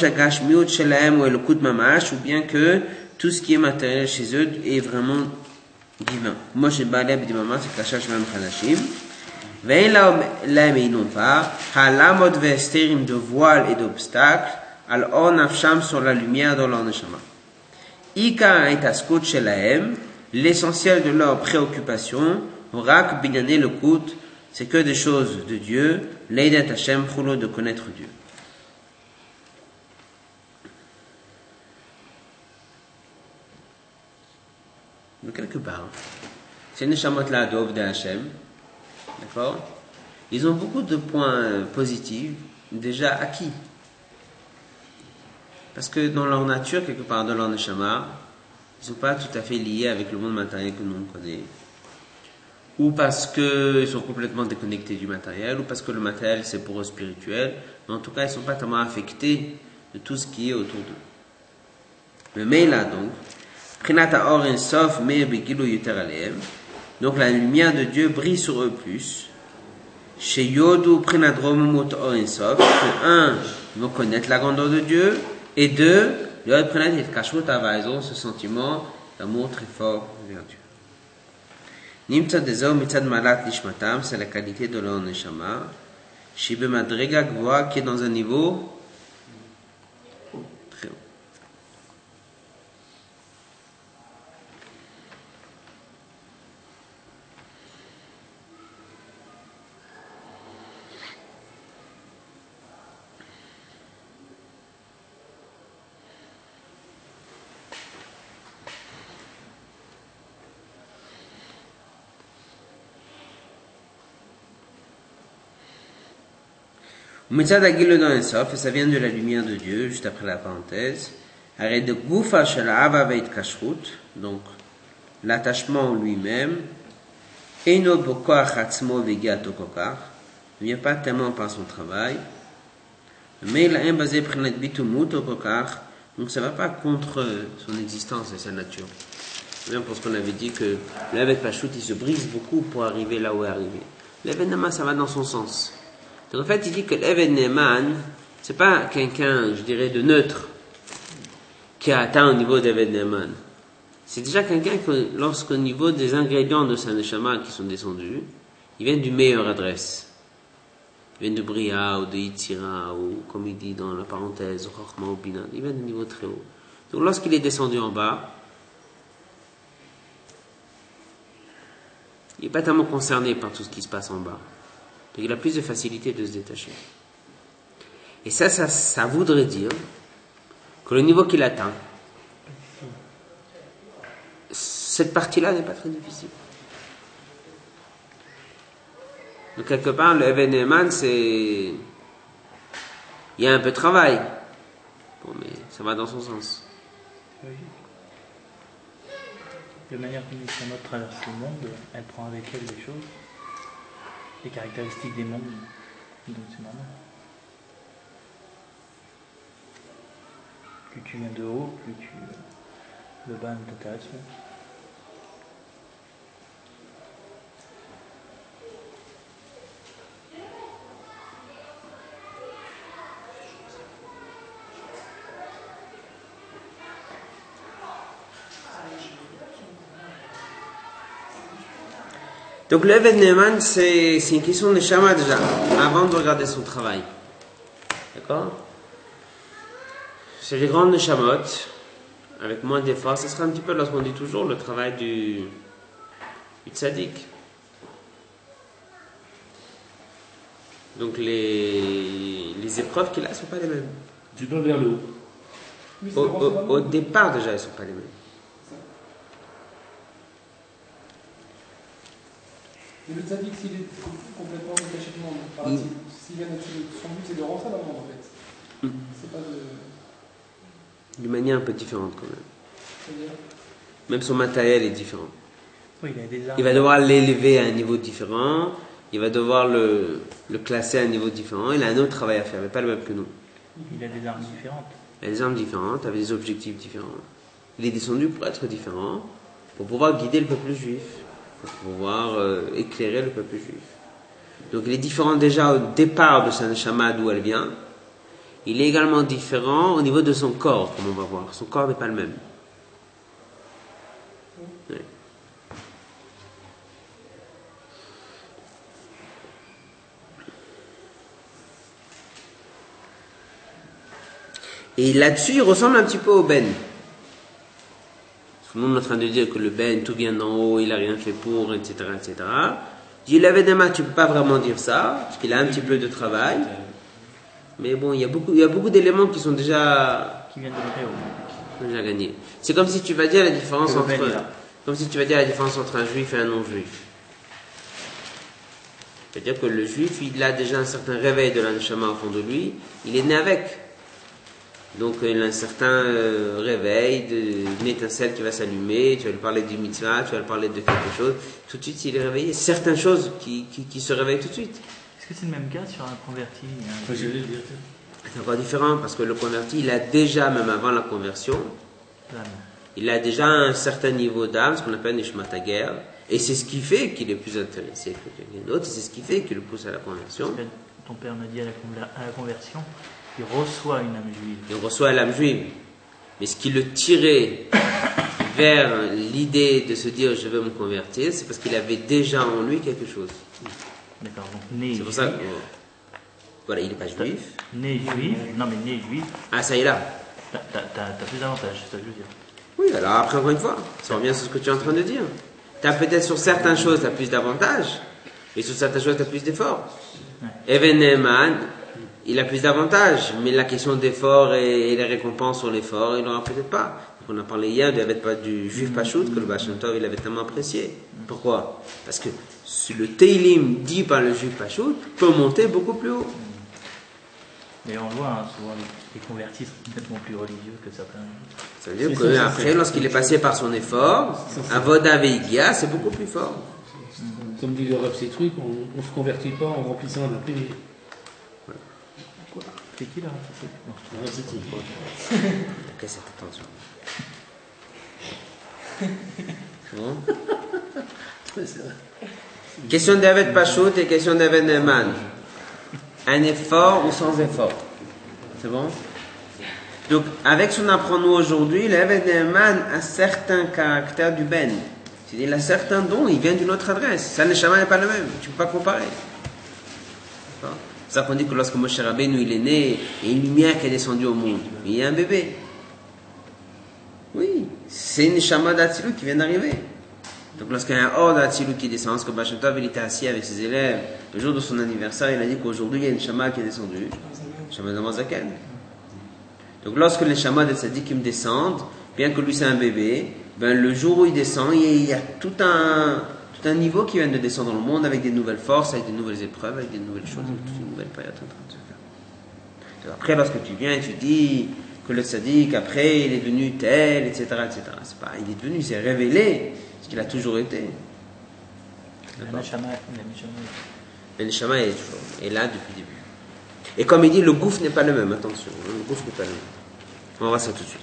bien que tout ce qui est matériel chez eux est vraiment divin. Moshe Baleb dit maman c'est Kashash Mam Khanashim. Vein là mais ils n'ont pas halamot vesterim de voile et d'obstacles al or nafsham sur la lumière dans leur neshama. Ika et askut shelahem, l'essentiel de leur préoccupation rak binyané le kout, c'est que des choses de Dieu, leidet Hashem chulo, de connaître Dieu. De quelque part, ces neshamot là d'Ovdei Hashem, d'accord, ils ont beaucoup de points positifs déjà acquis. Parce que dans leur nature, quelque part dans leur neshama, ils ne sont pas tout à fait liés avec le monde matériel que nous on connaît. Ou parce qu'ils sont complètement déconnectés du matériel, ou parce que le matériel c'est pour eux spirituel. Mais en tout cas, ils ne sont pas tellement affectés de tout ce qui est autour d'eux. Le Meila donc, Prinata Or Ensof Meir Begilu Yuter Aleem. Donc la lumière de Dieu brille sur eux plus. Chez Yodu Prinat Romumut Or Ensof, que un, ils vont connaître la grandeur de Dieu, et deux, le Prinat et Kashrut Ava, ils ont ce sentiment d'amour très fort vers Dieu. Nimtza Dezo Mitzad Malat Lishmatam, c'est la qualité de leur neshama. Shibe Madrega Gvoa, qui est dans un niveau très haut. Mitzad Agil dans Ensof, et ça vient de la lumière de Dieu, juste après la parenthèse. Arrête de Goufa Shel Ava Veit Kashrut, donc l'attachement lui-même. Eino Bokoach Atzmo Vegiato Kokach, ne vient pas tellement par son travail. Mais il a un basé Prinat Bitumut au Kokach, donc ça ne va pas contre son existence et sa nature. C'est bien parce qu'on avait dit que l'Avet Kashrut il se brise beaucoup pour arriver là où est arrivé. L'événement ça va dans son sens. Donc en fait, il dit que l'Eved Ne'eman, c'est pas quelqu'un, je dirais, de neutre, qui a atteint au niveau d'Eved Ne'eman. C'est déjà quelqu'un que, lorsqu'au niveau des ingrédients de sa neshama qui sont descendus, ils viennent du meilleure adresse. Ils viennent de Bria ou de Yitzira, ou comme il dit dans la parenthèse, Chochma ou Bina. Ils viennent de niveau très haut. Donc lorsqu'il est descendu en bas, il n'est pas tellement concerné par tout ce qui se passe en bas. Donc il a plus de facilité de se détacher. Et ça, ça, ça voudrait dire que le niveau qu'il atteint, cette partie-là n'est pas très difficile. Donc quelque part, le Eved Ne'eman, c'est... il y a un peu de travail. Bon, mais ça va dans son sens. De manière que Neshama traverse le monde, elle prend avec elle des choses. Les caractéristiques des mondes, donc c'est normal. Plus tu viens de haut, plus tu, le bas ne t'intéresse pas. Donc le Eved Ne'eman, c'est, c'est une question de neshama déjà, avant de regarder son travail. D'accord? C'est les grandes neshamot, avec moins d'efforts. Ce sera un petit peu, lorsqu'on dit toujours, le travail du, du tzaddik. Donc les, les épreuves qu'il a ne sont pas les mêmes. Du bas vers le haut. Oui, c'est Au, le renseignement. au- au départ déjà, elles ne sont pas les mêmes. Et le tzaddik, s'il est complètement détaché du monde, par Mm. Atsilut, s'il vient d'Atsilut, son but c'est de rentrer dans le monde en fait. Mm. C'est pas de. D'une manière un peu différente quand même. C'est-à-dire. Même son matériel est différent. Oui, il a des armes. Il va devoir l'élever à un niveau différent, il va devoir le, le classer à un niveau différent, il a un autre travail à faire, mais pas le même que nous. Il a des armes différentes. Il a des armes différentes, avec des objectifs différents. Il est descendu pour être différent, pour pouvoir guider le peuple juif, pour pouvoir euh, éclairer le peuple juif. Donc il est différent déjà au départ de sa neshama d'où elle vient. Il est également différent au niveau de son corps, comme on va voir. Son corps n'est pas le même. Oui. Et là-dessus, il ressemble un petit peu au Ben. Tout le monde est en train de dire que le Ben, tout vient d'en haut, il n'a rien fait pour, et cetera, et cetera. Il dit, l'Eved Emma, tu ne peux pas vraiment dire ça, parce qu'il a un petit peu de travail. Mais bon, il y a beaucoup, il y a beaucoup d'éléments qui sont déjà, Qui viennent de très haut. déjà gagnés. C'est comme si tu vas dire la différence Que le entre, Ben est là. comme si tu vas dire la différence entre un juif et un non-juif. C'est-à-dire que le juif, il a déjà un certain réveil de la neshama au fond de lui, il est né avec. Donc il a un certain euh, réveil, de, une étincelle qui va s'allumer, tu vas lui parler du mitzvah, tu vas lui parler de quelque chose, tout de suite il est réveillé. Certaines choses qui, qui, qui se réveillent tout de suite. Est-ce que c'est le même cas sur un converti et un- Enfin, je vais le dire. C'est encore différent parce que le converti, il a déjà, même avant la conversion, l'âme? il a déjà un certain niveau d'âme, ce qu'on appelle Nishmatager, et c'est ce qui fait qu'il est plus intéressé que quelqu'un d'autre, et c'est ce qui fait qu'il le pousse à la conversion. Parce que ton père me dit à la, conver- à la conversion, il reçoit une âme juive. Il reçoit l'âme juive. Mais ce qui le tirait vers l'idée de se dire je veux me convertir, c'est parce qu'il avait déjà en lui quelque chose. D'accord, donc né C'est pour juif. ça que, voilà, il n'est pas juif. Né juif, non mais né juif, Ah, ça y est là. t'as, t'as- t'as- t'as plus d'avantages, c'est ça que je veux dire. Oui, alors après, encore une fois, ça revient sur ce que tu es en train de dire. Tu as peut-être sur certaines choses, tu as plus d'avantages, et sur certaines choses, tu as plus d'efforts. Even Nehman, il a plus d'avantages, mais la question d'effort et, et les récompenses sur l'effort, il n'aura peut-être pas. Donc on a parlé hier du, pas, du juif Pachout, que le Baal Shem Tov, il avait tellement apprécié. Pourquoi? Parce que le Teilim dit par le juif Pachout peut monter beaucoup plus haut. Mais on le voit, hein, souvent les, les convertis sont nettement plus religieux que certains. Ça veut dire C'est ça, ça, qu'après, c'est- lorsqu'il est passé par son effort, Avoda Veigia, c'est beaucoup plus fort. Comme dit le Rav Citruc, on ne se convertit pas en remplissant un imprimé. C'est qui là c'est- non. Le Rav Citruc. Ok, cette attention. Bon. Ouais, c'est vrai. Question d'Aved Pachout et question d'Aved Nehman. Un effort ou sans effort? C'est bon? Donc, avec ce qu'on apprend nous aujourd'hui, l'Aved Nehman a certains caractères du Ben. C'est-à-dire, il a certains dons, il vient d'une autre adresse. Ça, le Neshama n'est pas le même. Tu ne peux pas comparer. D'accord? C'est ça qu'on dit que lorsque Moshe Rabbeinu il est né, il y a une lumière qui est descendue au monde. Il y a un bébé. Oui, c'est une Neshama d'Atsilut qui vient d'arriver. Donc lorsqu'il y a un or d'Atsilut qui descend, parce que Baal Shem Tov, il était assis avec ses élèves, le jour de son anniversaire, il a dit qu'aujourd'hui il y a une Neshama qui est descendue. Neshama de Mazaken. Donc lorsque les Neshama de Tzadikim descendent, bien que lui c'est un bébé, ben, le jour où il descend, il y a, il y a tout, un, tout un niveau qui vient de descendre dans le monde avec des nouvelles forces, avec des nouvelles épreuves, avec des nouvelles choses, avec toute une nouvelle période en train de se faire. Donc après, lorsque tu viens et tu dis que le Tzadik, après, il est devenu tel, et cetera, et cetera. C'est pas, il est devenu, il s'est révélé, ce qu'il a toujours été. La Neshama, la Neshama. Le Neshama est toujours, est là depuis le début. Et comme il dit, le gouffre n'est pas le même, attention, hein, le gouffre n'est pas le même. On va voir ça tout de suite.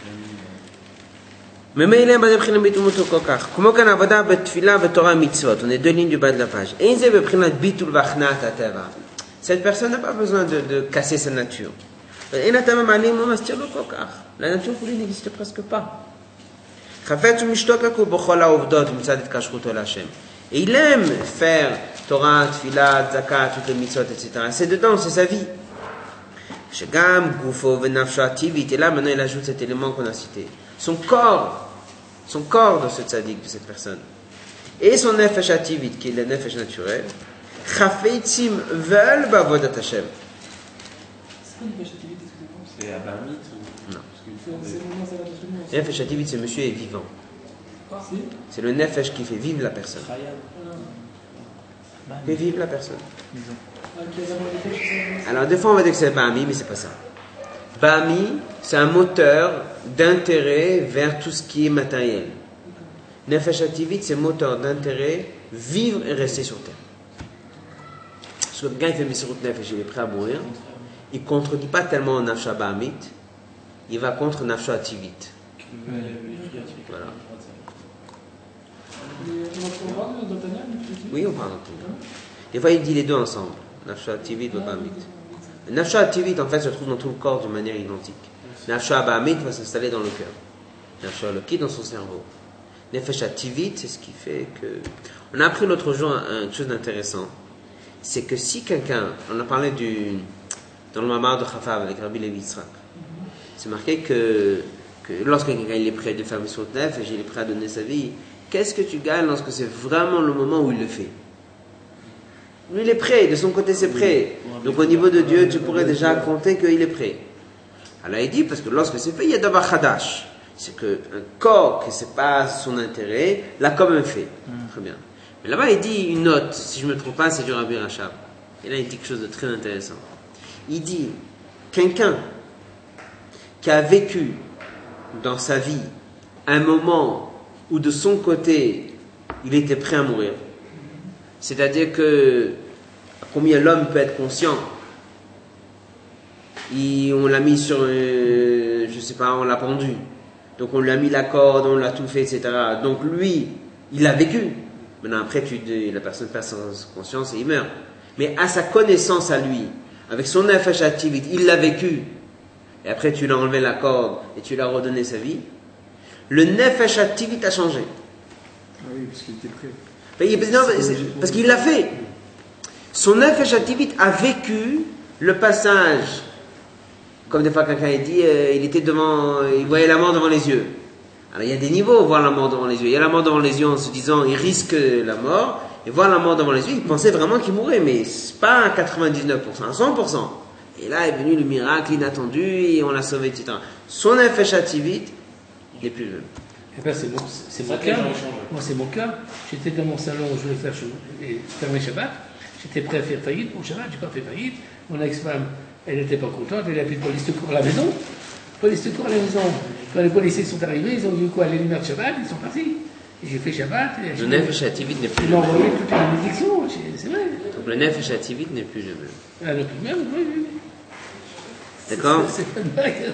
ממילא בבחינת ביטול כל כך. כמו כאן עבודה בתפילה ותורה מצוות. On est deux lignes du bas de la page. אין זה בבחינת ביטול והכנעת הטבע. Cette personne n'a pas besoin de, de casser sa nature. אין הטבע מעלים ומסתיר לו כל כך. La nature pour lui n'existe presque pas. חפץ ומשתוקק הוא בכל העובדות מצד התקשרותו להשם. Et il aime faire Torah, Tfilah, Zakat, toutes les mitzvot, et cetera. C'est dedans, c'est sa vie. שגם גופו ונפשו הטבעית, et là maintenant il ajoute cet élément qu'on a cité. Son corps, son corps de ce tzaddik, de cette personne, et son nefesh ativit, qui est le nefesh naturel, Chafeitzim veulent bavodat Hashem. C'est quoi une activité, excusez-moi? C'est Abamit ou... Non. C'est c'est le moment, ça va tout le monde. Nefesh Hativit, ce monsieur est vivant. Si. C'est le nefesh qui fait vivre la personne. Khayab. Bah, Fait vivre la personne. disons. Ah, qui a d'abord les fêches, c'est ça. Alors, des fois, on va dire que c'est Bahami, mais c'est pas ça. Bahami, c'est un moteur d'intérêt vers tout ce qui est matériel. Nefesh Hativit, c'est moteur d'intérêt, vivre et rester sur terre. Parce que quelqu'un qui fait Messirut Nefesh, il est prêt à mourir, il ne contredit pas tellement Nafsha Bahamit, il va contre Nafsha Hativit. Voilà. Mais on parle de D'Artagnan, Oui, on parle d'Antonio. Des fois, il dit les deux ensemble. Nafsha Hativit, Bahamit. Nafsha Hativit, en fait, se trouve dans tout le corps de manière identique. Nafsha Bahamit va s'installer dans le cœur. Nafsha Lokit dans son cerveau. Nefesh Hativit, c'est ce qui fait que... On a appris l'autre jour une chose d'intéressant. C'est que si quelqu'un... On a parlé du... Dans le Mamar de Chafav avec Rabbi Levi Yitzhak. C'est marqué que, que lorsque quelqu'un il est prêt de faire Messirut Nefesh, il est prêt à donner sa vie, qu'est-ce que tu gagnes lorsque c'est vraiment le moment où il le fait? Lui, il est prêt, de son côté, c'est prêt. Donc, au niveau de Dieu, tu pourrais déjà compter qu'il est prêt. Alors, il dit, parce que lorsque c'est fait, il y a d'abord Khadash. C'est qu'un corps, que c'est pas son intérêt, l'a quand même fait. Mm. Très bien. Mais là-bas, il dit une note, si je ne me trompe pas, c'est du Rabbi Rachab. Et là, il dit quelque chose de très intéressant. Il dit, quelqu'un qui a vécu dans sa vie un moment où de son côté, il était prêt à mourir. C'est-à-dire que combien l'homme peut être conscient. Il, on l'a mis sur, euh, je sais pas, on l'a pendu. Donc on lui a mis la corde, on l'a tout fait, et cetera. Donc lui, il a vécu. Maintenant après, tu, la personne perd sa conscience et il meurt. Mais à sa connaissance à lui, avec son nefesh hativit, il l'a vécu. Et après tu lui as enlevé la corde et tu lui as redonné sa vie. Le nefesh hativit a changé. Ah oui, parce qu'il était prêt. Non, parce qu'il l'a fait. Son nefesh hativit a vécu le passage. Comme des fois quelqu'un dit, euh, il était devant, il voyait la mort devant les yeux. Alors il y a des niveaux, voir la mort devant les yeux. Il y a la mort devant les yeux en se disant, il risque la mort. Et voir la mort devant les yeux, il pensait vraiment qu'il mourrait, mais c'est pas à quatre-vingt-dix-neuf pour cent, à cent pour cent. Et là est venu le miracle inattendu et on l'a sauvé, et cetera. Son nefesh hativit n'est plus le même. Eh ben, c'est mon, c'est mon cas. Moi, c'est mon cas. J'étais dans mon salon, je voulais faire fermer Shabbat. J'étais prêt à faire faillite pour Shabbat. J'ai pas fait faillite. Mon ex-femme, elle n'était pas contente. Elle a appelé la police de cour à la maison. Police de cour à la maison. Quand les policiers sont arrivés, ils ont vu quoi? Les lumières de Shabbat, ils sont partis. Et j'ai fait Shabbat. Le nefesh hativit n'est plus le le même. Ils m'ont envoyé même. toute la bénédiction. C'est vrai. Donc le nefesh hativit n'est plus le même. Ah, le plus même, oui, oui. D'accord? C'est pas une blague.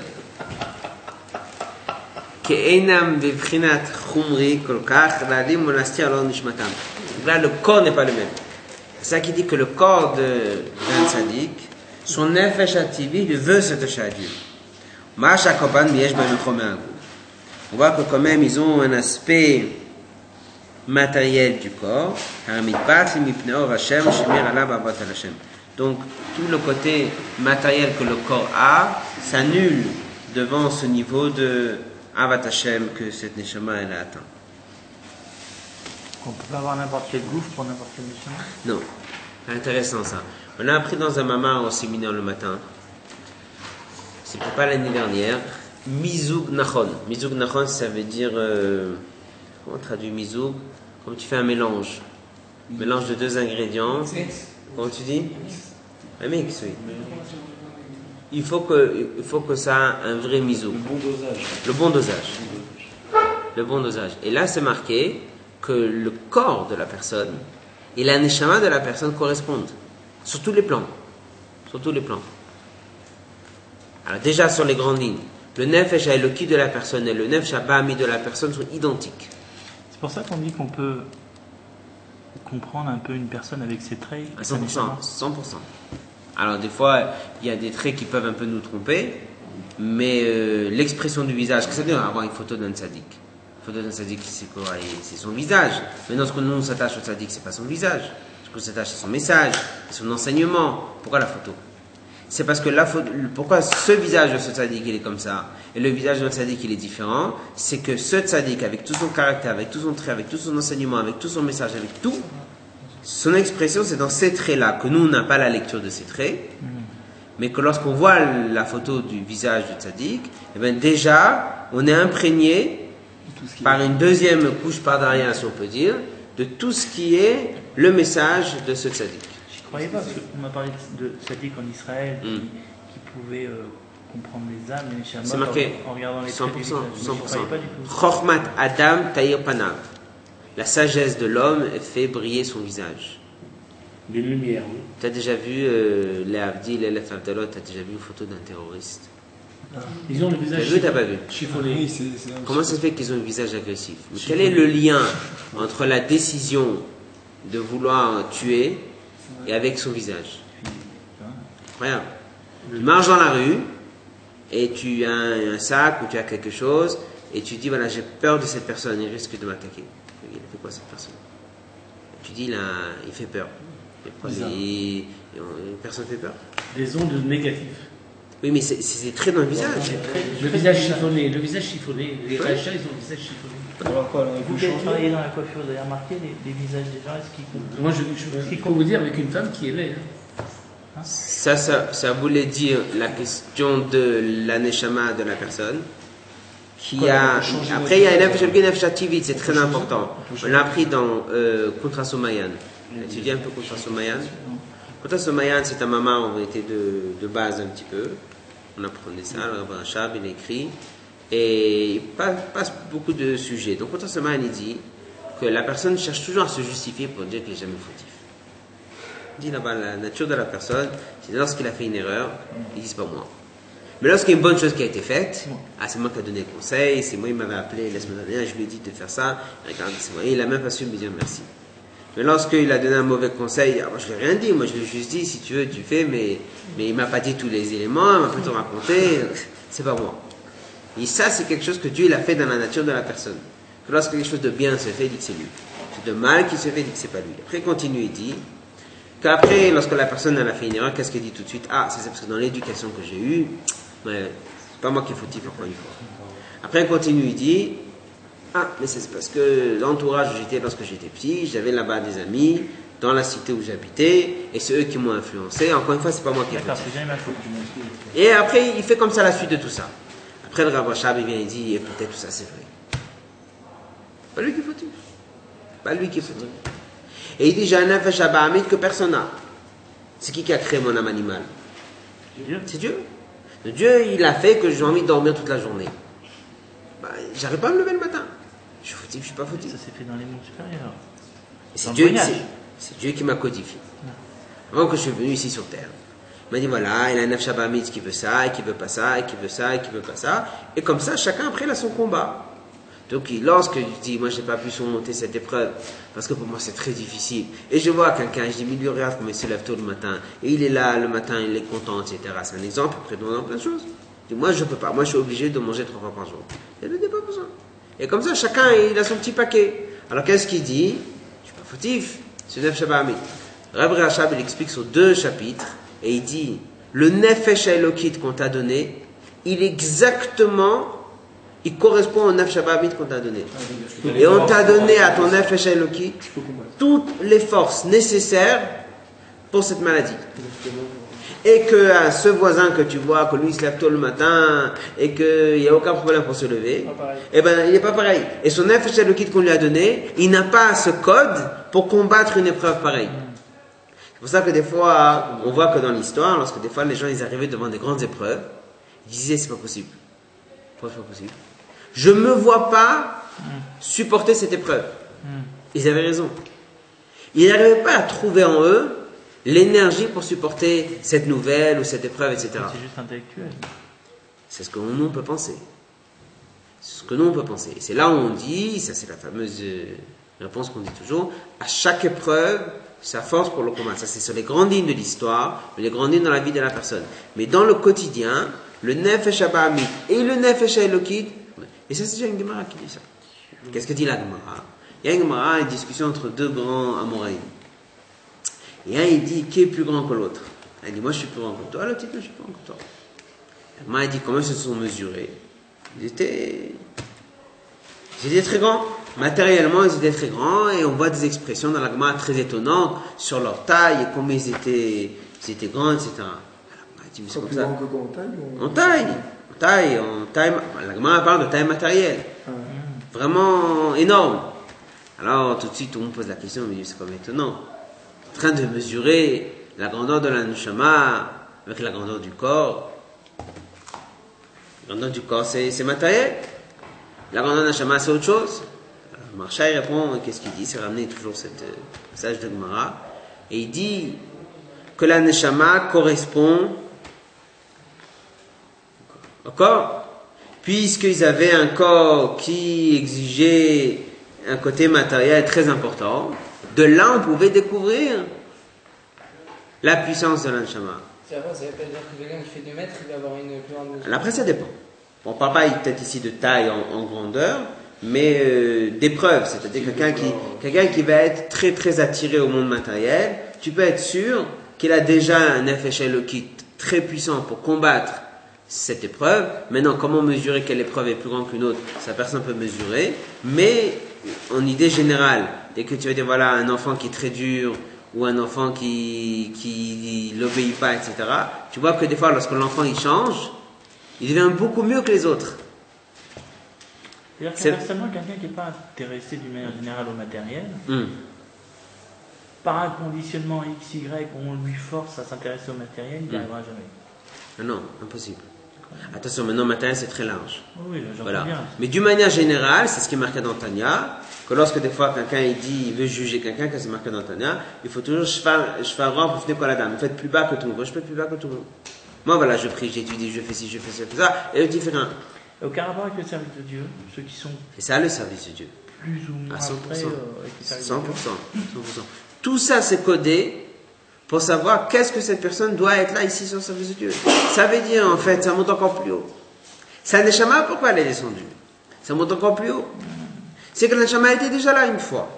Ke'enam bebchinat chumri kolkach l'adim monastir lo nishmatam. Là, le corps n'est pas le même. C'est ça qui dit que le corps de d'un tzaddik, son nefesh hativit, il veut se toucher à Dieu. Ma'asha koban miyesh b'mechomé agou. On voit que quand même ils ont un aspect matériel du corps. Haramidpat mipneo Hashem shemir alav avot al Hashem. Donc tout le côté matériel que le corps a s'annule devant ce niveau de Avat Hashem que cette neshama elle a atteint. On peut pas avoir n'importe quel gouffre pour n'importe quel neshama. Non, intéressant ça. On a appris dans un mamar au séminaire le matin. C'était pas l'année dernière. Mizug Nachon. Mizug Nachon, ça veut dire euh, comment on traduit Mizug? Comme tu fais un mélange, mélange de deux ingrédients. Comment tu dis? Un mix, oui. Il faut que, il faut que ça ait un vrai Mizug. Le bon dosage. Le bon dosage. Le bon dosage. Et là, c'est marqué que le corps de la personne et la neshama de la personne correspondent. Sur tous les plans. Sur tous les plans. Alors, déjà, sur les grandes lignes. Le nefesh haeloki de la personne et le nefesh habami de la personne sont identiques. C'est pour ça qu'on dit qu'on peut comprendre un peu une personne avec ses traits. À cent pour cent. cent pour cent. Alors, des fois, il y a des traits qui peuvent un peu nous tromper, mais euh, l'expression du visage, qu'est-ce que ça veut dire avoir une photo d'un tzaddik? Une photo d'un tzaddik, c'est quoi? C'est son visage. Maintenant, ce que nous on s'attache au tzaddik, c'est pas son visage. Ce qu'on s'attache, c'est son message, c'est son enseignement. Pourquoi la photo? C'est parce que la photo, pourquoi ce visage de ce tzaddik il est comme ça et le visage d'un tzaddik il est différent, c'est que ce tzaddik avec tout son caractère, avec tout son trait, avec tout son enseignement, avec tout son message, avec tout, son expression, c'est dans ces traits-là, que nous, on n'a pas la lecture de ces traits, mais que lorsqu'on voit la photo du visage du tzaddik, eh bien déjà, on est imprégné par une deuxième couche par derrière, si on peut dire, de tout ce qui est le message de ce tzaddik. Je ne croyais pas, parce qu'on m'a parlé de tzaddik en Israël, qui, mm. qui pouvait euh, comprendre les âmes, les neshamot, c'est marqué en, en regardant les cent pour cent, traits du visage. cent pour cent. Je ne croyais pas du tout. Chochmat Adam Taïr Panav. La sagesse de l'homme fait briller son visage. Des lumières, oui. Tu as déjà vu euh, les Avdil et les Favdalot, tu as déjà vu une photo d'un terroriste? Ils ont le visage T'as vu ou t'as pas vu? chiffonné. Oui, c'est, c'est Comment ça se fait qu'ils ont un visage agressif? Mais quel est le lien entre la décision de vouloir tuer et avec son visage? Incroyable. Tu marches dans la rue et tu as un, un sac ou tu as quelque chose et tu dis voilà, j'ai peur de cette personne, il risque de m'attaquer. Il a fait quoi cette personne? Tu dis là, il fait peur. Il, il, personne ne fait peur. Des ondes négatives. Oui, mais c'est, c'est très dans le visage. Le visage chiffonné, le visage chiffonné. Les rachats, ils ont le visage chiffonné. Alors quoi, alors, Vous qui travaillez dans la coiffure, vous avez remarqué les, les visages des gens, est-ce qu'ils comprennent? Moi, je, je, je peux vous dire avec une femme qui est laide. Hein. Ça, ça, ça voulait dire la question de la neshama de la personne. Qui Quoi, a, après, il y a une nefesh hativit, c'est très important. On l'a appris dans euh, Kontra Somayan. On a étudié un peu Kontra Somayan. Kontra Somayan, c'est un maman en vérité de, de base un petit peu. On apprenait ça, le Rabbi Rachab, il écrit. Et il passe beaucoup de sujets. Donc Kontra Somayan, il dit que la personne cherche toujours à se justifier pour dire qu'il n'est jamais fautif. Il dit là-bas, la nature de la personne, c'est lorsqu'il a fait une erreur, il dit c'est pas moi. Mais lorsqu'il y a une bonne chose qui a été faite, ah, c'est moi qui ai donné le conseil, c'est moi qui m'avait appelé la semaine dernière, je lui ai dit de faire ça, et regarde, c'est moi. Et il n'a même pas su me dire merci. Mais lorsqu'il a donné un mauvais conseil, ah, moi je ne lui ai rien dit, moi je lui ai juste dit, si tu veux, tu fais, mais, mais il ne m'a pas dit tous les éléments, il ne m'a pas tout raconté, c'est pas moi. Et ça, c'est quelque chose que Dieu il a fait dans la nature de la personne. Que lorsque quelque chose de bien se fait, il dit que c'est lui. C'est de mal qui se fait, il dit que c'est pas lui. Après, il continue, il dit, qu'après, lorsque la personne elle a fait une erreur, qu'est-ce qu'elle dit tout de suite? Ah, ça c'est parce que dans l'éducation que j'ai eue, ouais, c'est pas moi qui est fautif encore une fois. Après, il continue, il dit ah, mais c'est parce que l'entourage où j'étais lorsque j'étais petit, j'avais là-bas des amis dans la cité où j'habitais, et c'est eux qui m'ont influencé. Encore une fois, c'est pas moi qui est fautif. Et après, il fait comme ça la suite de tout ça. Après, le Rav Rachab, il vient et dit et peut-être tout ça c'est vrai. Pas lui qui est fautif. Pas lui qui est fautif. Et il dit, j'ai un nefesh haba'amid que personne n'a. C'est qui qui a créé mon âme animale? Dieu. C'est Dieu. Dieu, il a fait que j'ai envie de dormir toute la journée. Bah, j'arrive pas à me lever le matin. Je suis fautif, je suis pas fautif. Ça s'est fait dans les mondes supérieurs. C'est Dieu, c'est, c'est Dieu qui m'a codifié. Avant que je suis venu ici sur terre. Il m'a dit, voilà, il a un nefesh haba'amid qui veut ça, et qui veut pas ça, et qui veut ça, et qui veut pas ça. Et comme ça, chacun après il a son combat. Donc lorsque je dis, moi je n'ai pas pu surmonter cette épreuve, parce que pour moi c'est très difficile, et je vois quelqu'un, je dis, mais lui regarde comment il se lève tôt le matin, et il est là le matin, il est content, et cetera. C'est un exemple, après dans plein de choses. Je dis, moi je ne peux pas, moi je suis obligé de manger trois fois par jour. Il n'a pas besoin. Et comme ça, chacun il a son petit paquet. Alors qu'est-ce qu'il dit? Je ne suis pas fautif, c'est nefesh haba'amid. Rabbi Rachab il explique sur deux chapitres, et il dit, le nefesh elokit qu'on t'a donné, il est exactement... il correspond au nefesh haba'amid qu'on t'a donné. Et on t'a donné à ton nefesh elokit toutes les forces nécessaires pour cette maladie. Et que à ce voisin que tu vois, que lui il se lève tôt le matin, et qu'il n'y a aucun problème pour se lever, eh ben il n'est pas pareil. Et son nefesh elokit qu'on lui a donné, il n'a pas ce code pour combattre une épreuve pareille. C'est pour ça que des fois, on voit que dans l'histoire, lorsque des fois les gens ils arrivaient devant des grandes épreuves, ils disaient c'est pas possible. Pourquoi c'est pas possible? Je ne me vois pas supporter cette épreuve. Ils avaient raison. Ils n'arrivaient pas à trouver en eux l'énergie pour supporter cette nouvelle ou cette épreuve, et cetera. C'est juste intellectuel. C'est ce que nous on peut penser. C'est ce que nous on peut penser. Et c'est là où on dit, ça c'est la fameuse réponse qu'on dit toujours, à chaque épreuve, sa force pour le combat. Ça c'est sur les grandes lignes de l'histoire, les grandes lignes dans la vie de la personne. Mais dans le quotidien, le nefesh haba'amid et le nefesh elokit, et ça c'est déjà une Gemara qui dit ça. Qu'est-ce que dit la Gemara? Il y a une Gemara, une discussion entre deux grands Amoraïm. Et un il dit qui est plus grand que l'autre? Il dit moi je suis plus grand que toi, l'autre dit je suis plus grand que toi. La Gemara dit comment ils se sont mesurés? Ils étaient, ils étaient très grands. matériellement, ils étaient très grands et on voit des expressions dans la Gemara très étonnantes sur leur taille et combien ils étaient, ils étaient grands, et cetera. Alors, dit, mais c'est comme ça. Que quoi, en taille ou... En taille, en taille, en taille. La Gemara parle de taille matérielle, Ah. vraiment énorme. Alors tout de suite, tout le monde pose la question, mais c'est comme étonnant. En train de mesurer la grandeur de la neshama avec la grandeur du corps. La grandeur du corps, c'est, c'est matériel. La grandeur de la neshama, c'est autre chose. Marshall répond, qu'est-ce qu'il dit? C'est ramener toujours cette euh, passage de Gemara. Et il dit que la neshama correspond au corps, puisqu'ils avaient un corps qui exigeait un côté matériel très important. De là, on pouvait découvrir la puissance de la neshama. C'est après, ça veut pas dire que quelqu'un qui fait deux mètres, il va avoir une plus grande mesure. Après, ça dépend. On ne parle pas peut-être ici de taille en, en grandeur, mais euh, d'épreuve, c'est-à-dire quelqu'un qui, quelqu'un qui va être très très attiré au monde matériel, tu peux être sûr qu'il a déjà un Nefesh Elokit très puissant pour combattre cette épreuve. Maintenant, comment mesurer quelle épreuve est plus grande qu'une autre? Ça, personne ne peut mesurer, mais en idée générale, dès que tu vas dire voilà un enfant qui est très dur ou un enfant qui qui l'obéit pas, et cetera. Tu vois que des fois, lorsque l'enfant il change, il devient beaucoup mieux que les autres. C'est-à-dire C'est- qu'inversement, quelqu'un qui n'est pas intéressé d'une manière générale au matériel, Hum. par un conditionnement X Y, on lui force à s'intéresser au matériel, il n'y Mm. arrivera jamais. Ah non, impossible. Attention, maintenant, matériel, c'est très large. Oh oui, là, j'entends Voilà. bien. Mais d'une manière générale, c'est ce qui est marqué dans Tanya, que lorsque des fois quelqu'un il dit, il veut juger quelqu'un, que c'est marqué dans Tanya, il faut toujours cheval, cheval rond pour finir quoi la dame. Faites plus bas que tout le monde. Je fais plus bas que tout le monde. Moi, voilà, je prie, j'étudie, je fais ci, je fais ci, je fais ça, et eux différent. Aucun rapport avec le service de Dieu, ceux qui sont C'est ça le service de Dieu. plus ou moins À cent pour cent. près euh, avec le service cent de Dieu. pour cent. cent pour cent. Tout ça, c'est codé pour savoir qu'est-ce que cette personne doit être là, ici, sur le service de Dieu. Ça veut dire, en fait, ça monte encore plus haut. Ça neshama, pourquoi elle est descendue? Ça monte encore plus haut. C'est que la neshama était déjà là une fois.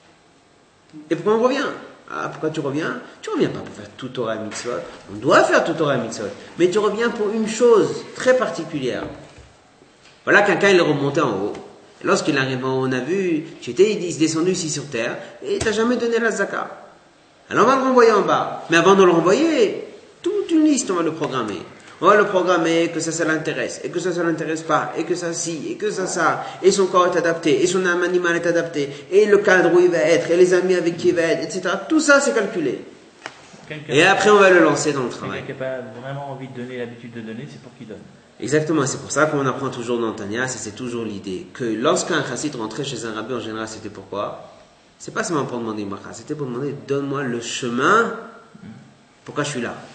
Et pourquoi on revient? Ah, pourquoi tu reviens? Tu reviens pas pour faire tout Torah et Mitzvot. On doit faire tout Torah et Mitzvot. Mais tu reviens pour une chose très particulière. Voilà, quelqu'un, il est remonté en haut. Et lorsqu'il arrive en haut, on a vu, tu étais, il est descendu ici sur terre, et il t'a jamais donné la zaka. Alors on va le renvoyer en bas. Mais avant de le renvoyer, toute une liste, on va le programmer. On va le programmer que ça, ça l'intéresse, et que ça, ça l'intéresse pas, et que ça, si, et que ça, ça, et son corps est adapté, et son âme animale est adaptée, et le cadre où il va être, et les amis avec qui il va être, et cetera. Tout ça, c'est calculé. Quelqu'un Et après, on va le lancer dans le travail. quelqu'un qui n'a pas vraiment envie de donner l'habitude de donner, c'est pour qu'il donne. Exactement, c'est pour ça qu'on apprend toujours dans Tanya, c'est, c'est toujours l'idée, que lorsqu'un chassid rentrait chez un rabbi, en général, c'était pourquoi? C'est pas seulement pour demander une bracha, c'était pour demander, donne-moi le chemin, pourquoi je suis là.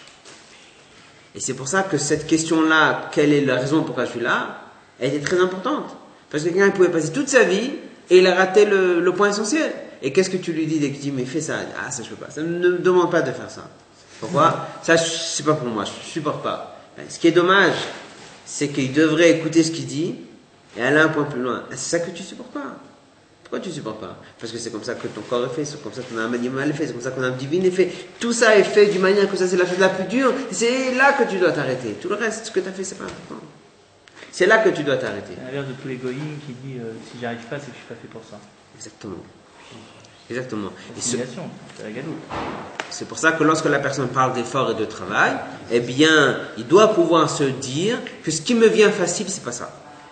Et c'est pour ça que cette question-là, quelle est la raison pourquoi je suis là, elle était très importante. Parce que quelqu'un pouvait passer toute sa vie, et il a raté le, le point essentiel. Et qu'est-ce que tu lui dis dès qu'il dit, mais fais ça? Ah, ça je peux pas, ça ne me demande pas de faire ça. Pourquoi? Ça, c'est pas pour moi, je supporte pas. Ce qui est dommage, c'est qu'il devrait écouter ce qu'il dit et aller un point plus loin. C'est ça que tu supportes pas. Pourquoi tu supportes pas? Parce que c'est comme ça que ton corps est fait, c'est comme ça que ton âme animale est fait, c'est comme ça que ton âme divine est fait. Tout ça est fait d'une manière que ça c'est la chose la plus dure. C'est là que tu dois t'arrêter. Tout le reste, ce que tu as fait, c'est pas important. C'est là que tu dois t'arrêter. C'est l'inverse de tous les goïms qui dit euh, si j'arrive pas, c'est que je suis pas fait pour ça. Exactement. Exactement. Et ce- Simulation, c'est la gadoute. c'est pour ça que lorsque la personne parle d'effort et de travail, eh bien, il doit pouvoir se dire que ce qui me vient facile, c'est pas ça.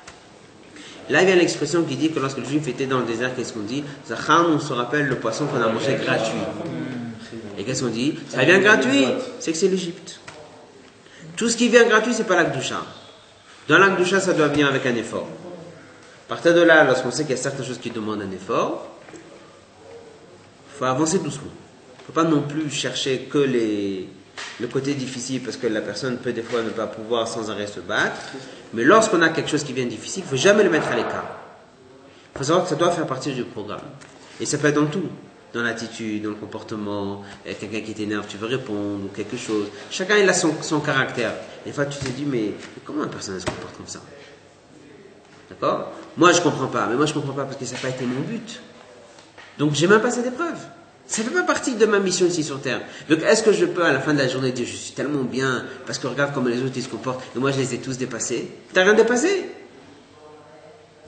Là, il y a l'expression qui dit que lorsque le juif était dans le désert, qu'est-ce qu'on dit? Zachar, on se rappelle le poisson qu'on a mangé gratuit. Et qu'est-ce qu'on dit? Ça vient gratuit, c'est que c'est l'Égypte. Tout ce qui vient gratuit, c'est pas l'Akdoucha. Dans l'Akdoucha, ça doit venir avec un effort. À partir de là, lorsqu'on sait qu'il y a certaines choses qui demandent un effort, il faut avancer doucement. Il ne faut pas non plus chercher que les, le côté difficile, parce que la personne peut des fois ne pas pouvoir sans arrêt se battre. Mais lorsqu'on a quelque chose qui vient difficile, il ne faut jamais le mettre à l'écart. Il faut savoir que ça doit faire partie du programme. Et ça peut être dans tout. Dans l'attitude, dans le comportement, euh, quelqu'un qui t'énerve, tu veux répondre, ou quelque chose. Chacun il a son, son caractère. Des fois tu te dis, mais, mais comment une personne se comporte comme ça? D'accord? Moi je comprends pas, mais moi je comprends pas parce que ça n'a pas été mon but. Donc j'ai même pas cette épreuve. Ça ne fait pas partie de ma mission ici sur Terre. Donc est-ce que je peux à la fin de la journée dire, je suis tellement bien, parce que regarde comment les autres ils se comportent, et moi je les ai tous dépassés? T'as rien dépassé? T'as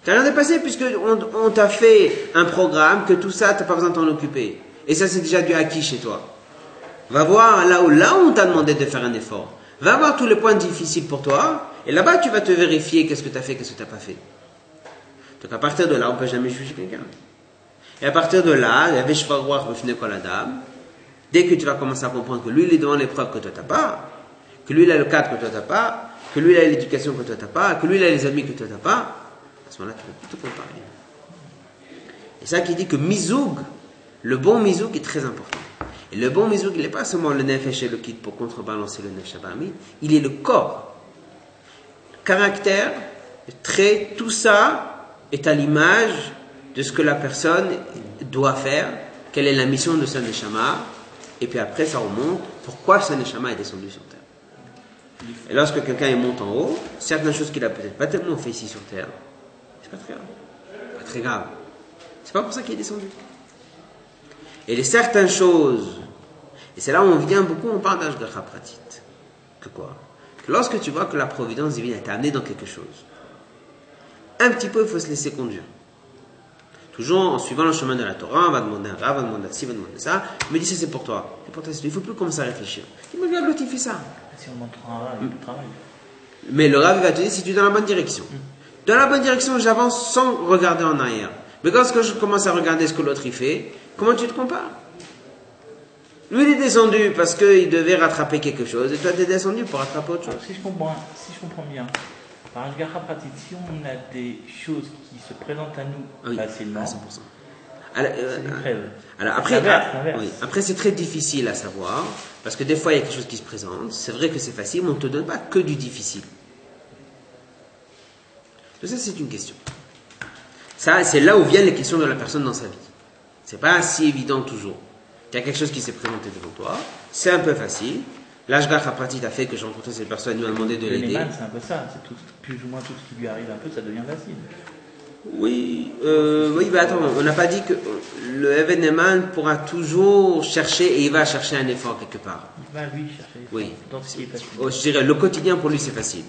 Tu n'as rien dépassé puisque on, on t'a fait un programme que tout ça, tu n'as pas besoin de t'en occuper. Et ça, c'est déjà du acquis chez toi. Va voir là où, là où on t'a demandé de faire un effort. Va voir tous les points difficiles pour toi. Et là-bas, tu vas te vérifier qu'est-ce que tu as fait, qu'est-ce que tu n'as pas fait. Donc à partir de là, on ne peut jamais juger quelqu'un. Et à partir de là, il y avait Shvarwar Befne Kol Adam. Dès que tu vas commencer à comprendre que lui, il est devant l'épreuve que toi, tu n'as pas, que lui, il a le cadre que toi, tu n'as pas, que lui, il a l'éducation que toi, tu n'as pas, que lui, il a les amis que toi, tu n'as pas, à ce moment-là, tu peux tout comparer. Et ça qui dit que Mizoug, le bon Mizoug est très important. Et le bon Mizoug, il n'est pas seulement le Nefesh et le Kit pour contrebalancer le Nefesh Abami, il est le corps. Caractère, trait, tout ça est à l'image de ce que la personne doit faire, quelle est la mission de sa Neshama, et puis après ça remonte, pourquoi sa Neshama est descendu sur terre. Et lorsque quelqu'un monte en haut, certaines choses qu'il a peut-être pas tellement fait ici sur terre, c'est pas très grave. Pas très grave. C'est pas pour ça qu'il est descendu. Et les certaines choses, et c'est là où on vient beaucoup, on parle d'Ashgacha Pratit. Que quoi? Que lorsque tu vois que la providence divine t'a amené dans quelque chose, un petit peu il faut se laisser conduire. Toujours en suivant le chemin de la Torah, on va demander un Rav, on va demander ci, on va demander ça. Il me dit ça c'est pour toi. C'est pour toi, il ne faut plus commencer à réfléchir. Il me dit l'autre il fait ça. Si on montre un Rav, il peut travailler. Mais le Rav va te dire si tu es dans la bonne direction. Mm. Dans la bonne direction, j'avance sans regarder en arrière. Mais lorsque je commence à regarder ce que l'autre il fait, comment tu te compares? Lui il est descendu parce qu'il devait rattraper quelque chose et toi tu es descendu pour rattraper autre chose. Alors, si je comprends, si je comprends bien, par Ashgacha Pratit, si on a des choses qui se présentent à nous oui, facilement, à cent pour cent. Alors, euh, c'est une crève. Alors après, l'inverse, ah, l'inverse. oui, après c'est très difficile à savoir parce que des fois il y a quelque chose qui se présente. C'est vrai que c'est facile, mais on ne te donne pas que du difficile. Donc ça c'est une question. Ça c'est là où viennent les questions de la personne dans sa vie. C'est pas si évident toujours. Il y a quelque chose qui s'est présenté devant toi, c'est un peu facile. L'Ashgacha Pratit a fait que j'ai rencontré cette personne, il m'a demandé de Le l'aider. Neyman, c'est un peu ça, c'est tout, plus ou moins tout ce qui lui arrive un peu, ça devient facile. Oui, euh, oui, mais attends, on n'a pas dit que le Even Neyman pourra toujours chercher et il va chercher un effort quelque part. Il va lui chercher Oui. dans ce qui est facile. Oh, je dirais, le quotidien pour lui c'est facile.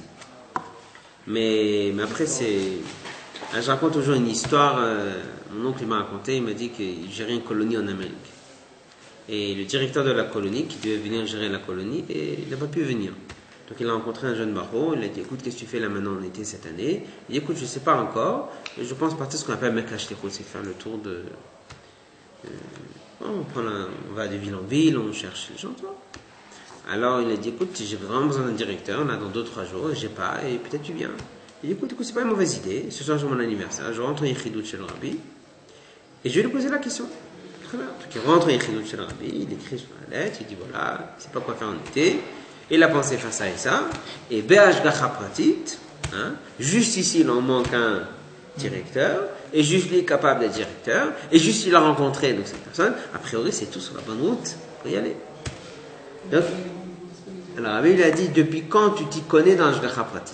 Mais, mais après c'est... Je raconte toujours une histoire, euh, mon oncle m'a raconté, il m'a dit qu'il gérait une colonie en Amérique. Et le directeur de la colonie, qui devait venir gérer la colonie, et il n'a pas pu venir. Donc il a rencontré un jeune barreau, il a dit écoute, qu'est-ce que tu fais là maintenant en été cette année? Il dit écoute, je ne sais pas encore, je pense partir ce qu'on appelle Mekash Lichot, c'est faire le tour de. Euh, on, prend la, on va de ville en ville, on cherche les gens, tu vois. Alors il a dit écoute, j'ai vraiment besoin d'un directeur, on a dans deux trois jours, j'ai pas, et peut-être tu viens. Il dit écoute, écoute, c'est pas une mauvaise idée, ce soir c'est mon anniversaire, je rentre en Yichidut chez le rabbi, et je vais lui poser la question. Très bien. Donc il rentre en Yichidut chez le rabbi, il écrit sur la lettre, il dit voilà, il ne sait pas quoi faire en été. Il a pensé faire ça et ça, et Be'ashgacha Pratit, hein, juste ici il en manque un directeur, et juste lui est capable d'être directeur, et juste il a rencontré donc cette personne, a priori c'est tout sur la bonne route pour y aller. Donc, alors Rabbi il a dit depuis quand tu t'y connais dans Ashgacha Pratit?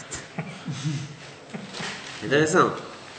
Intéressant.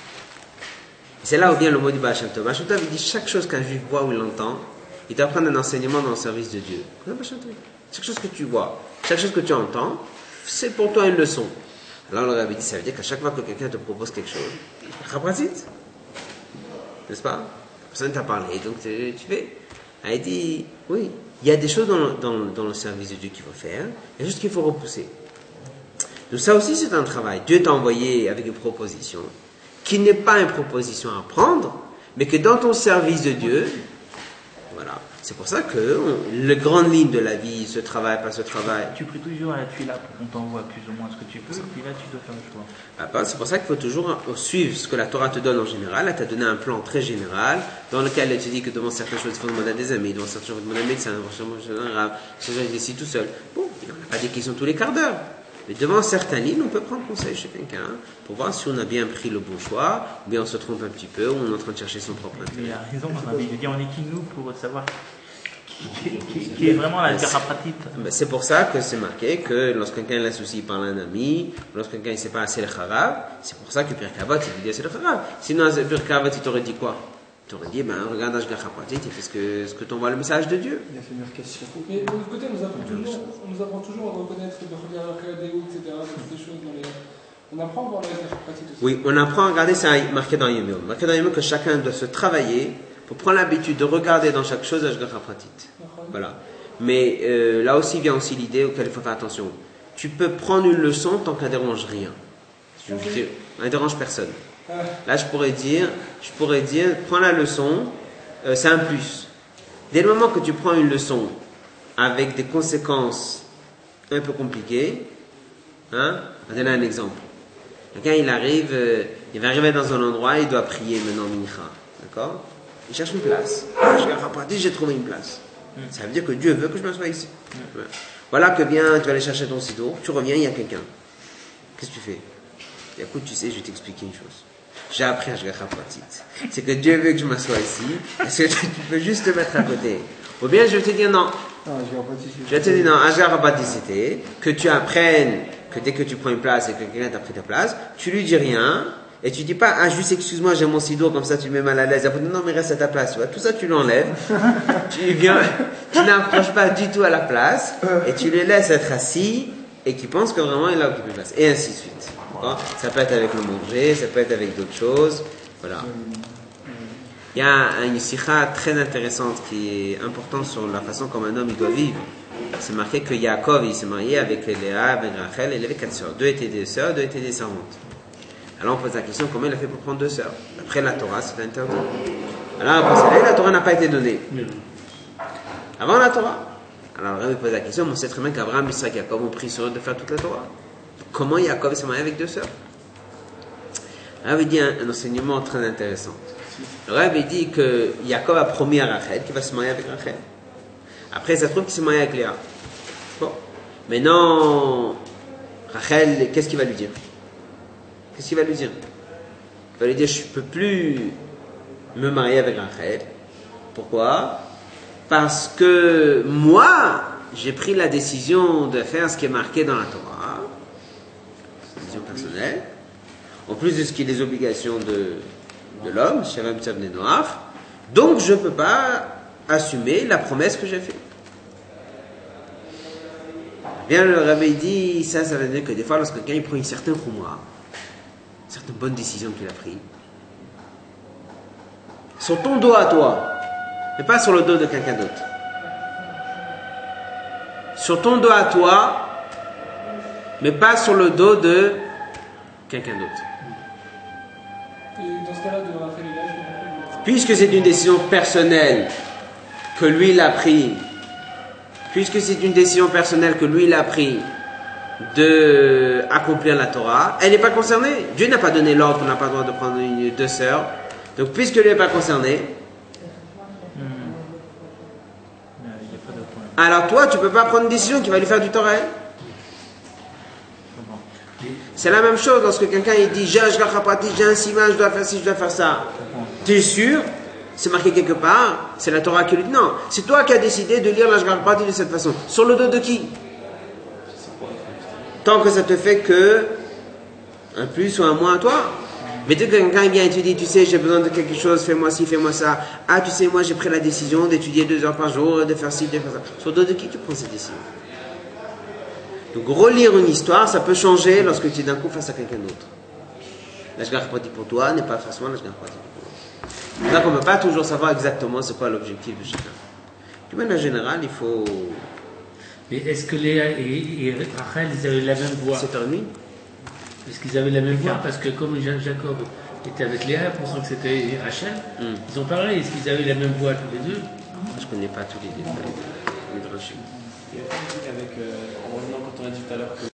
C'est là où vient le mot du Baal Shem Tov. Baal Shem Tov il dit chaque chose qu'un juif voit ou l'entend, il doit prendre un enseignement dans le service de Dieu. Chaque chose que tu vois, chaque chose que tu entends, c'est pour toi une leçon. Alors le rabbi dit, ça veut dire qu'à chaque fois que quelqu'un te propose quelque chose, Chapratit, n'est-ce pas? La personne t'a parlé, donc tu fais. Elle dit, oui, il y a des choses dans, dans, dans le service de Dieu qu'il faut faire, il y a des choses qu'il faut repousser. Donc ça aussi c'est un travail. Dieu t'a envoyé avec une proposition, qui n'est pas une proposition à prendre, mais que dans ton service de Dieu, voilà. C'est pour ça que on, les grandes lignes de la vie, ce travail, pas ce travail. Tu pries toujours à la tuile pour qu'on t'envoie plus ou moins ce que tu peux, et puis là tu dois faire le choix. Ah, c'est pour ça qu'il faut toujours suivre ce que la Torah te donne en général. Elle t'a donné un plan très général, dans lequel elle te dit que devant certaines choses, il faut demander à des amis, devant certaines choses, il faut demander à un médecin, devant certaines choses, un rave, certaines choses, il décide tout seul. Bon, il n'y en a pas des questions tous les quarts d'heure. Mais devant certaines lignes, on peut prendre conseil chez quelqu'un pour voir si on a bien pris le bon choix, ou bien on se trompe un petit peu, ou on est en train de chercher son propre intérêt. Il a raison, il veut dire on est qui nous pour savoir qui, qui, qui est vraiment la Ashgacha Pratit. C'est pour ça que c'est marqué que lorsque quelqu'un a un souci, il parle à un ami, lorsque quelqu'un ne sait pas assez le Charav, c'est pour ça que Pirkei Avot, il lui dit assez le Charav. Sinon, Pirkei Avot, il t'aurait dit quoi? Il t'aurait dit, ben, regarde Ashgacha Pratit, il fait ce que, ce que t'envoie le message de Dieu. Il a fait Merkassia. Mais de l'autre côté, on nous apprend toujours, on nous apprend toujours à reconnaître le regard, et cetera. Toutes ces choses dans les, On apprend à voir la pratique aussi. Oui, on apprend à regarder, c'est marqué dans Yom. Marqué dans Yom que chacun doit se travailler pour prendre l'habitude de regarder dans chaque chose Ashgacha Pratit. Voilà. Mais euh, là aussi vient aussi l'idée auquel il faut faire attention. Tu peux prendre une leçon tant qu'elle ne dérange rien. Elle ne dérange personne. Là, je pourrais dire, je pourrais dire, prends la leçon, euh, c'est un plus. Dès le moment que tu prends une leçon avec des conséquences un peu compliquées, hein, on va donner un exemple. Quelqu'un, il arrive, euh, il va arriver dans un endroit, il doit prier maintenant Mincha, d'accord? Il cherche une place. Je vais rapporter, j'ai trouvé une place. Ça veut dire que Dieu veut que je m'assoie ici. Ouais. Voilà que bien, tu vas aller chercher ton sidour, tu reviens, il y a quelqu'un. Qu'est-ce que tu fais? Écoute, tu sais, je vais t'expliquer une chose. J'ai appris à Ashgacha Pratit. C'est que Dieu veut que je m'assoie ici. Est-ce que tu, tu peux juste te mettre à côté? Ou bien je vais te dire non. Je vais te dire non, Ashgacha Pratit c'était que tu apprennes que dès que tu prends une place et que quelqu'un t'a pris ta place, tu lui dis rien. Et tu dis pas, ah, juste excuse-moi, j'ai mon sidour, comme ça tu me mets mal à l'aise. Après, non, mais reste à ta place. Tu vois. Tout ça, tu l'enlèves. tu viens, tu n'approches pas du tout à la place. Et tu les laisses être assis et qui pensent que vraiment il a occupé la place. Et ainsi de suite. D'accord? Ça peut être avec le manger, ça peut être avec d'autres choses. Voilà. Il y a une sikha très intéressante qui est importante sur la façon comme un homme il doit vivre. C'est marqué que Yaakov, il s'est marié avec Léa, avec Rachel, et il avait quatre sœurs. Deux étaient des sœurs, deux étaient des servantes. Alors on pose la question, comment il a fait pour prendre deux sœurs? Après la Torah, c'est interdit. Alors après ça, la Torah n'a pas été donnée. Avant la Torah. Alors on pose la question, on sait très bien qu'Abraham, Isaac et Jacob ont pris sur eux de faire toute la Torah. Comment Yaakov s'est marié avec deux sœurs? Le Rav dit un, un enseignement très intéressant. Le Rav dit que Yaakov a promis à Rachel qu'il va se marier avec Rachel. Après, ça se trouve qu'il s'est marié avec Léa. Bon. Maintenant, Rachel, qu'est-ce qu'il va lui dire? Qu'est-ce qu'il va lui dire? Il va lui dire, je ne peux plus me marier avec Rachel. Pourquoi? Parce que moi, j'ai pris la décision de faire ce qui est marqué dans la Torah. C'est une décision personnelle. En plus de ce qui est des obligations de, de l'homme, Shavim Tzavne Noach. Donc, je ne peux pas assumer la promesse que j'ai faite. Bien, le Rabbi dit, ça, ça veut dire que des fois, lorsque quelqu'un il prend une certaine khumra, une certaine bonne décision qu'il a prise, sur ton dos à toi, mais pas sur le dos de quelqu'un d'autre. Sur ton dos à toi, mais pas sur le dos de quelqu'un d'autre. Et dans ce cas-là, de Rachel et Léa, je comprends pas. Puisque c'est une décision personnelle que lui il a pris, puisque c'est une décision personnelle que lui il a pris de accomplir la Torah, elle n'est pas concernée. Dieu n'a pas donné l'ordre qu'on n'a pas le droit de prendre une, deux sœurs. Donc puisque lui n'est pas concerné, alors toi tu peux pas prendre une décision qui va lui faire du tort à elle. C'est la même chose lorsque quelqu'un il dit j'ai Ashgacha Pratit, j'ai un siman, je dois faire ci, je dois faire ça. Tu es sûr? C'est marqué quelque part, c'est la Torah qui lui dit non. C'est toi qui as décidé de lire l'Ashgacha Pratit de cette façon. Sur le dos de qui? Tant que ça te fait que un plus ou un moins à toi. Mais dès que quelqu'un vient et te dit, tu sais, j'ai besoin de quelque chose, fais-moi ci, fais-moi ça. Ah, tu sais, moi j'ai pris la décision d'étudier deux heures par jour, de faire ci, de faire ça. Sur le dos de qui tu prends cette décision? Donc relire une histoire, ça peut changer lorsque tu es d'un coup face à quelqu'un d'autre. L'Ashgacha Pratit pour toi n'est pas forcément l'Ashgacha Pratit pour toi. Donc on ne peut pas toujours savoir exactement c'est quoi l'objectif de chacun. De manière générale, il faut... Mais est-ce que Léa et, et Rachel, ils avaient la même voix? sept heures trente. Est-ce qu'ils avaient la même voix? Parce que comme Jacob était avec Léa, pensant que c'était Rachel, mm. ils ont parlé. Est-ce qu'ils avaient la même voix tous les deux? Je ne connais pas tous les détails. Avec, euh, en revenant quand on a dit tout à l'heure que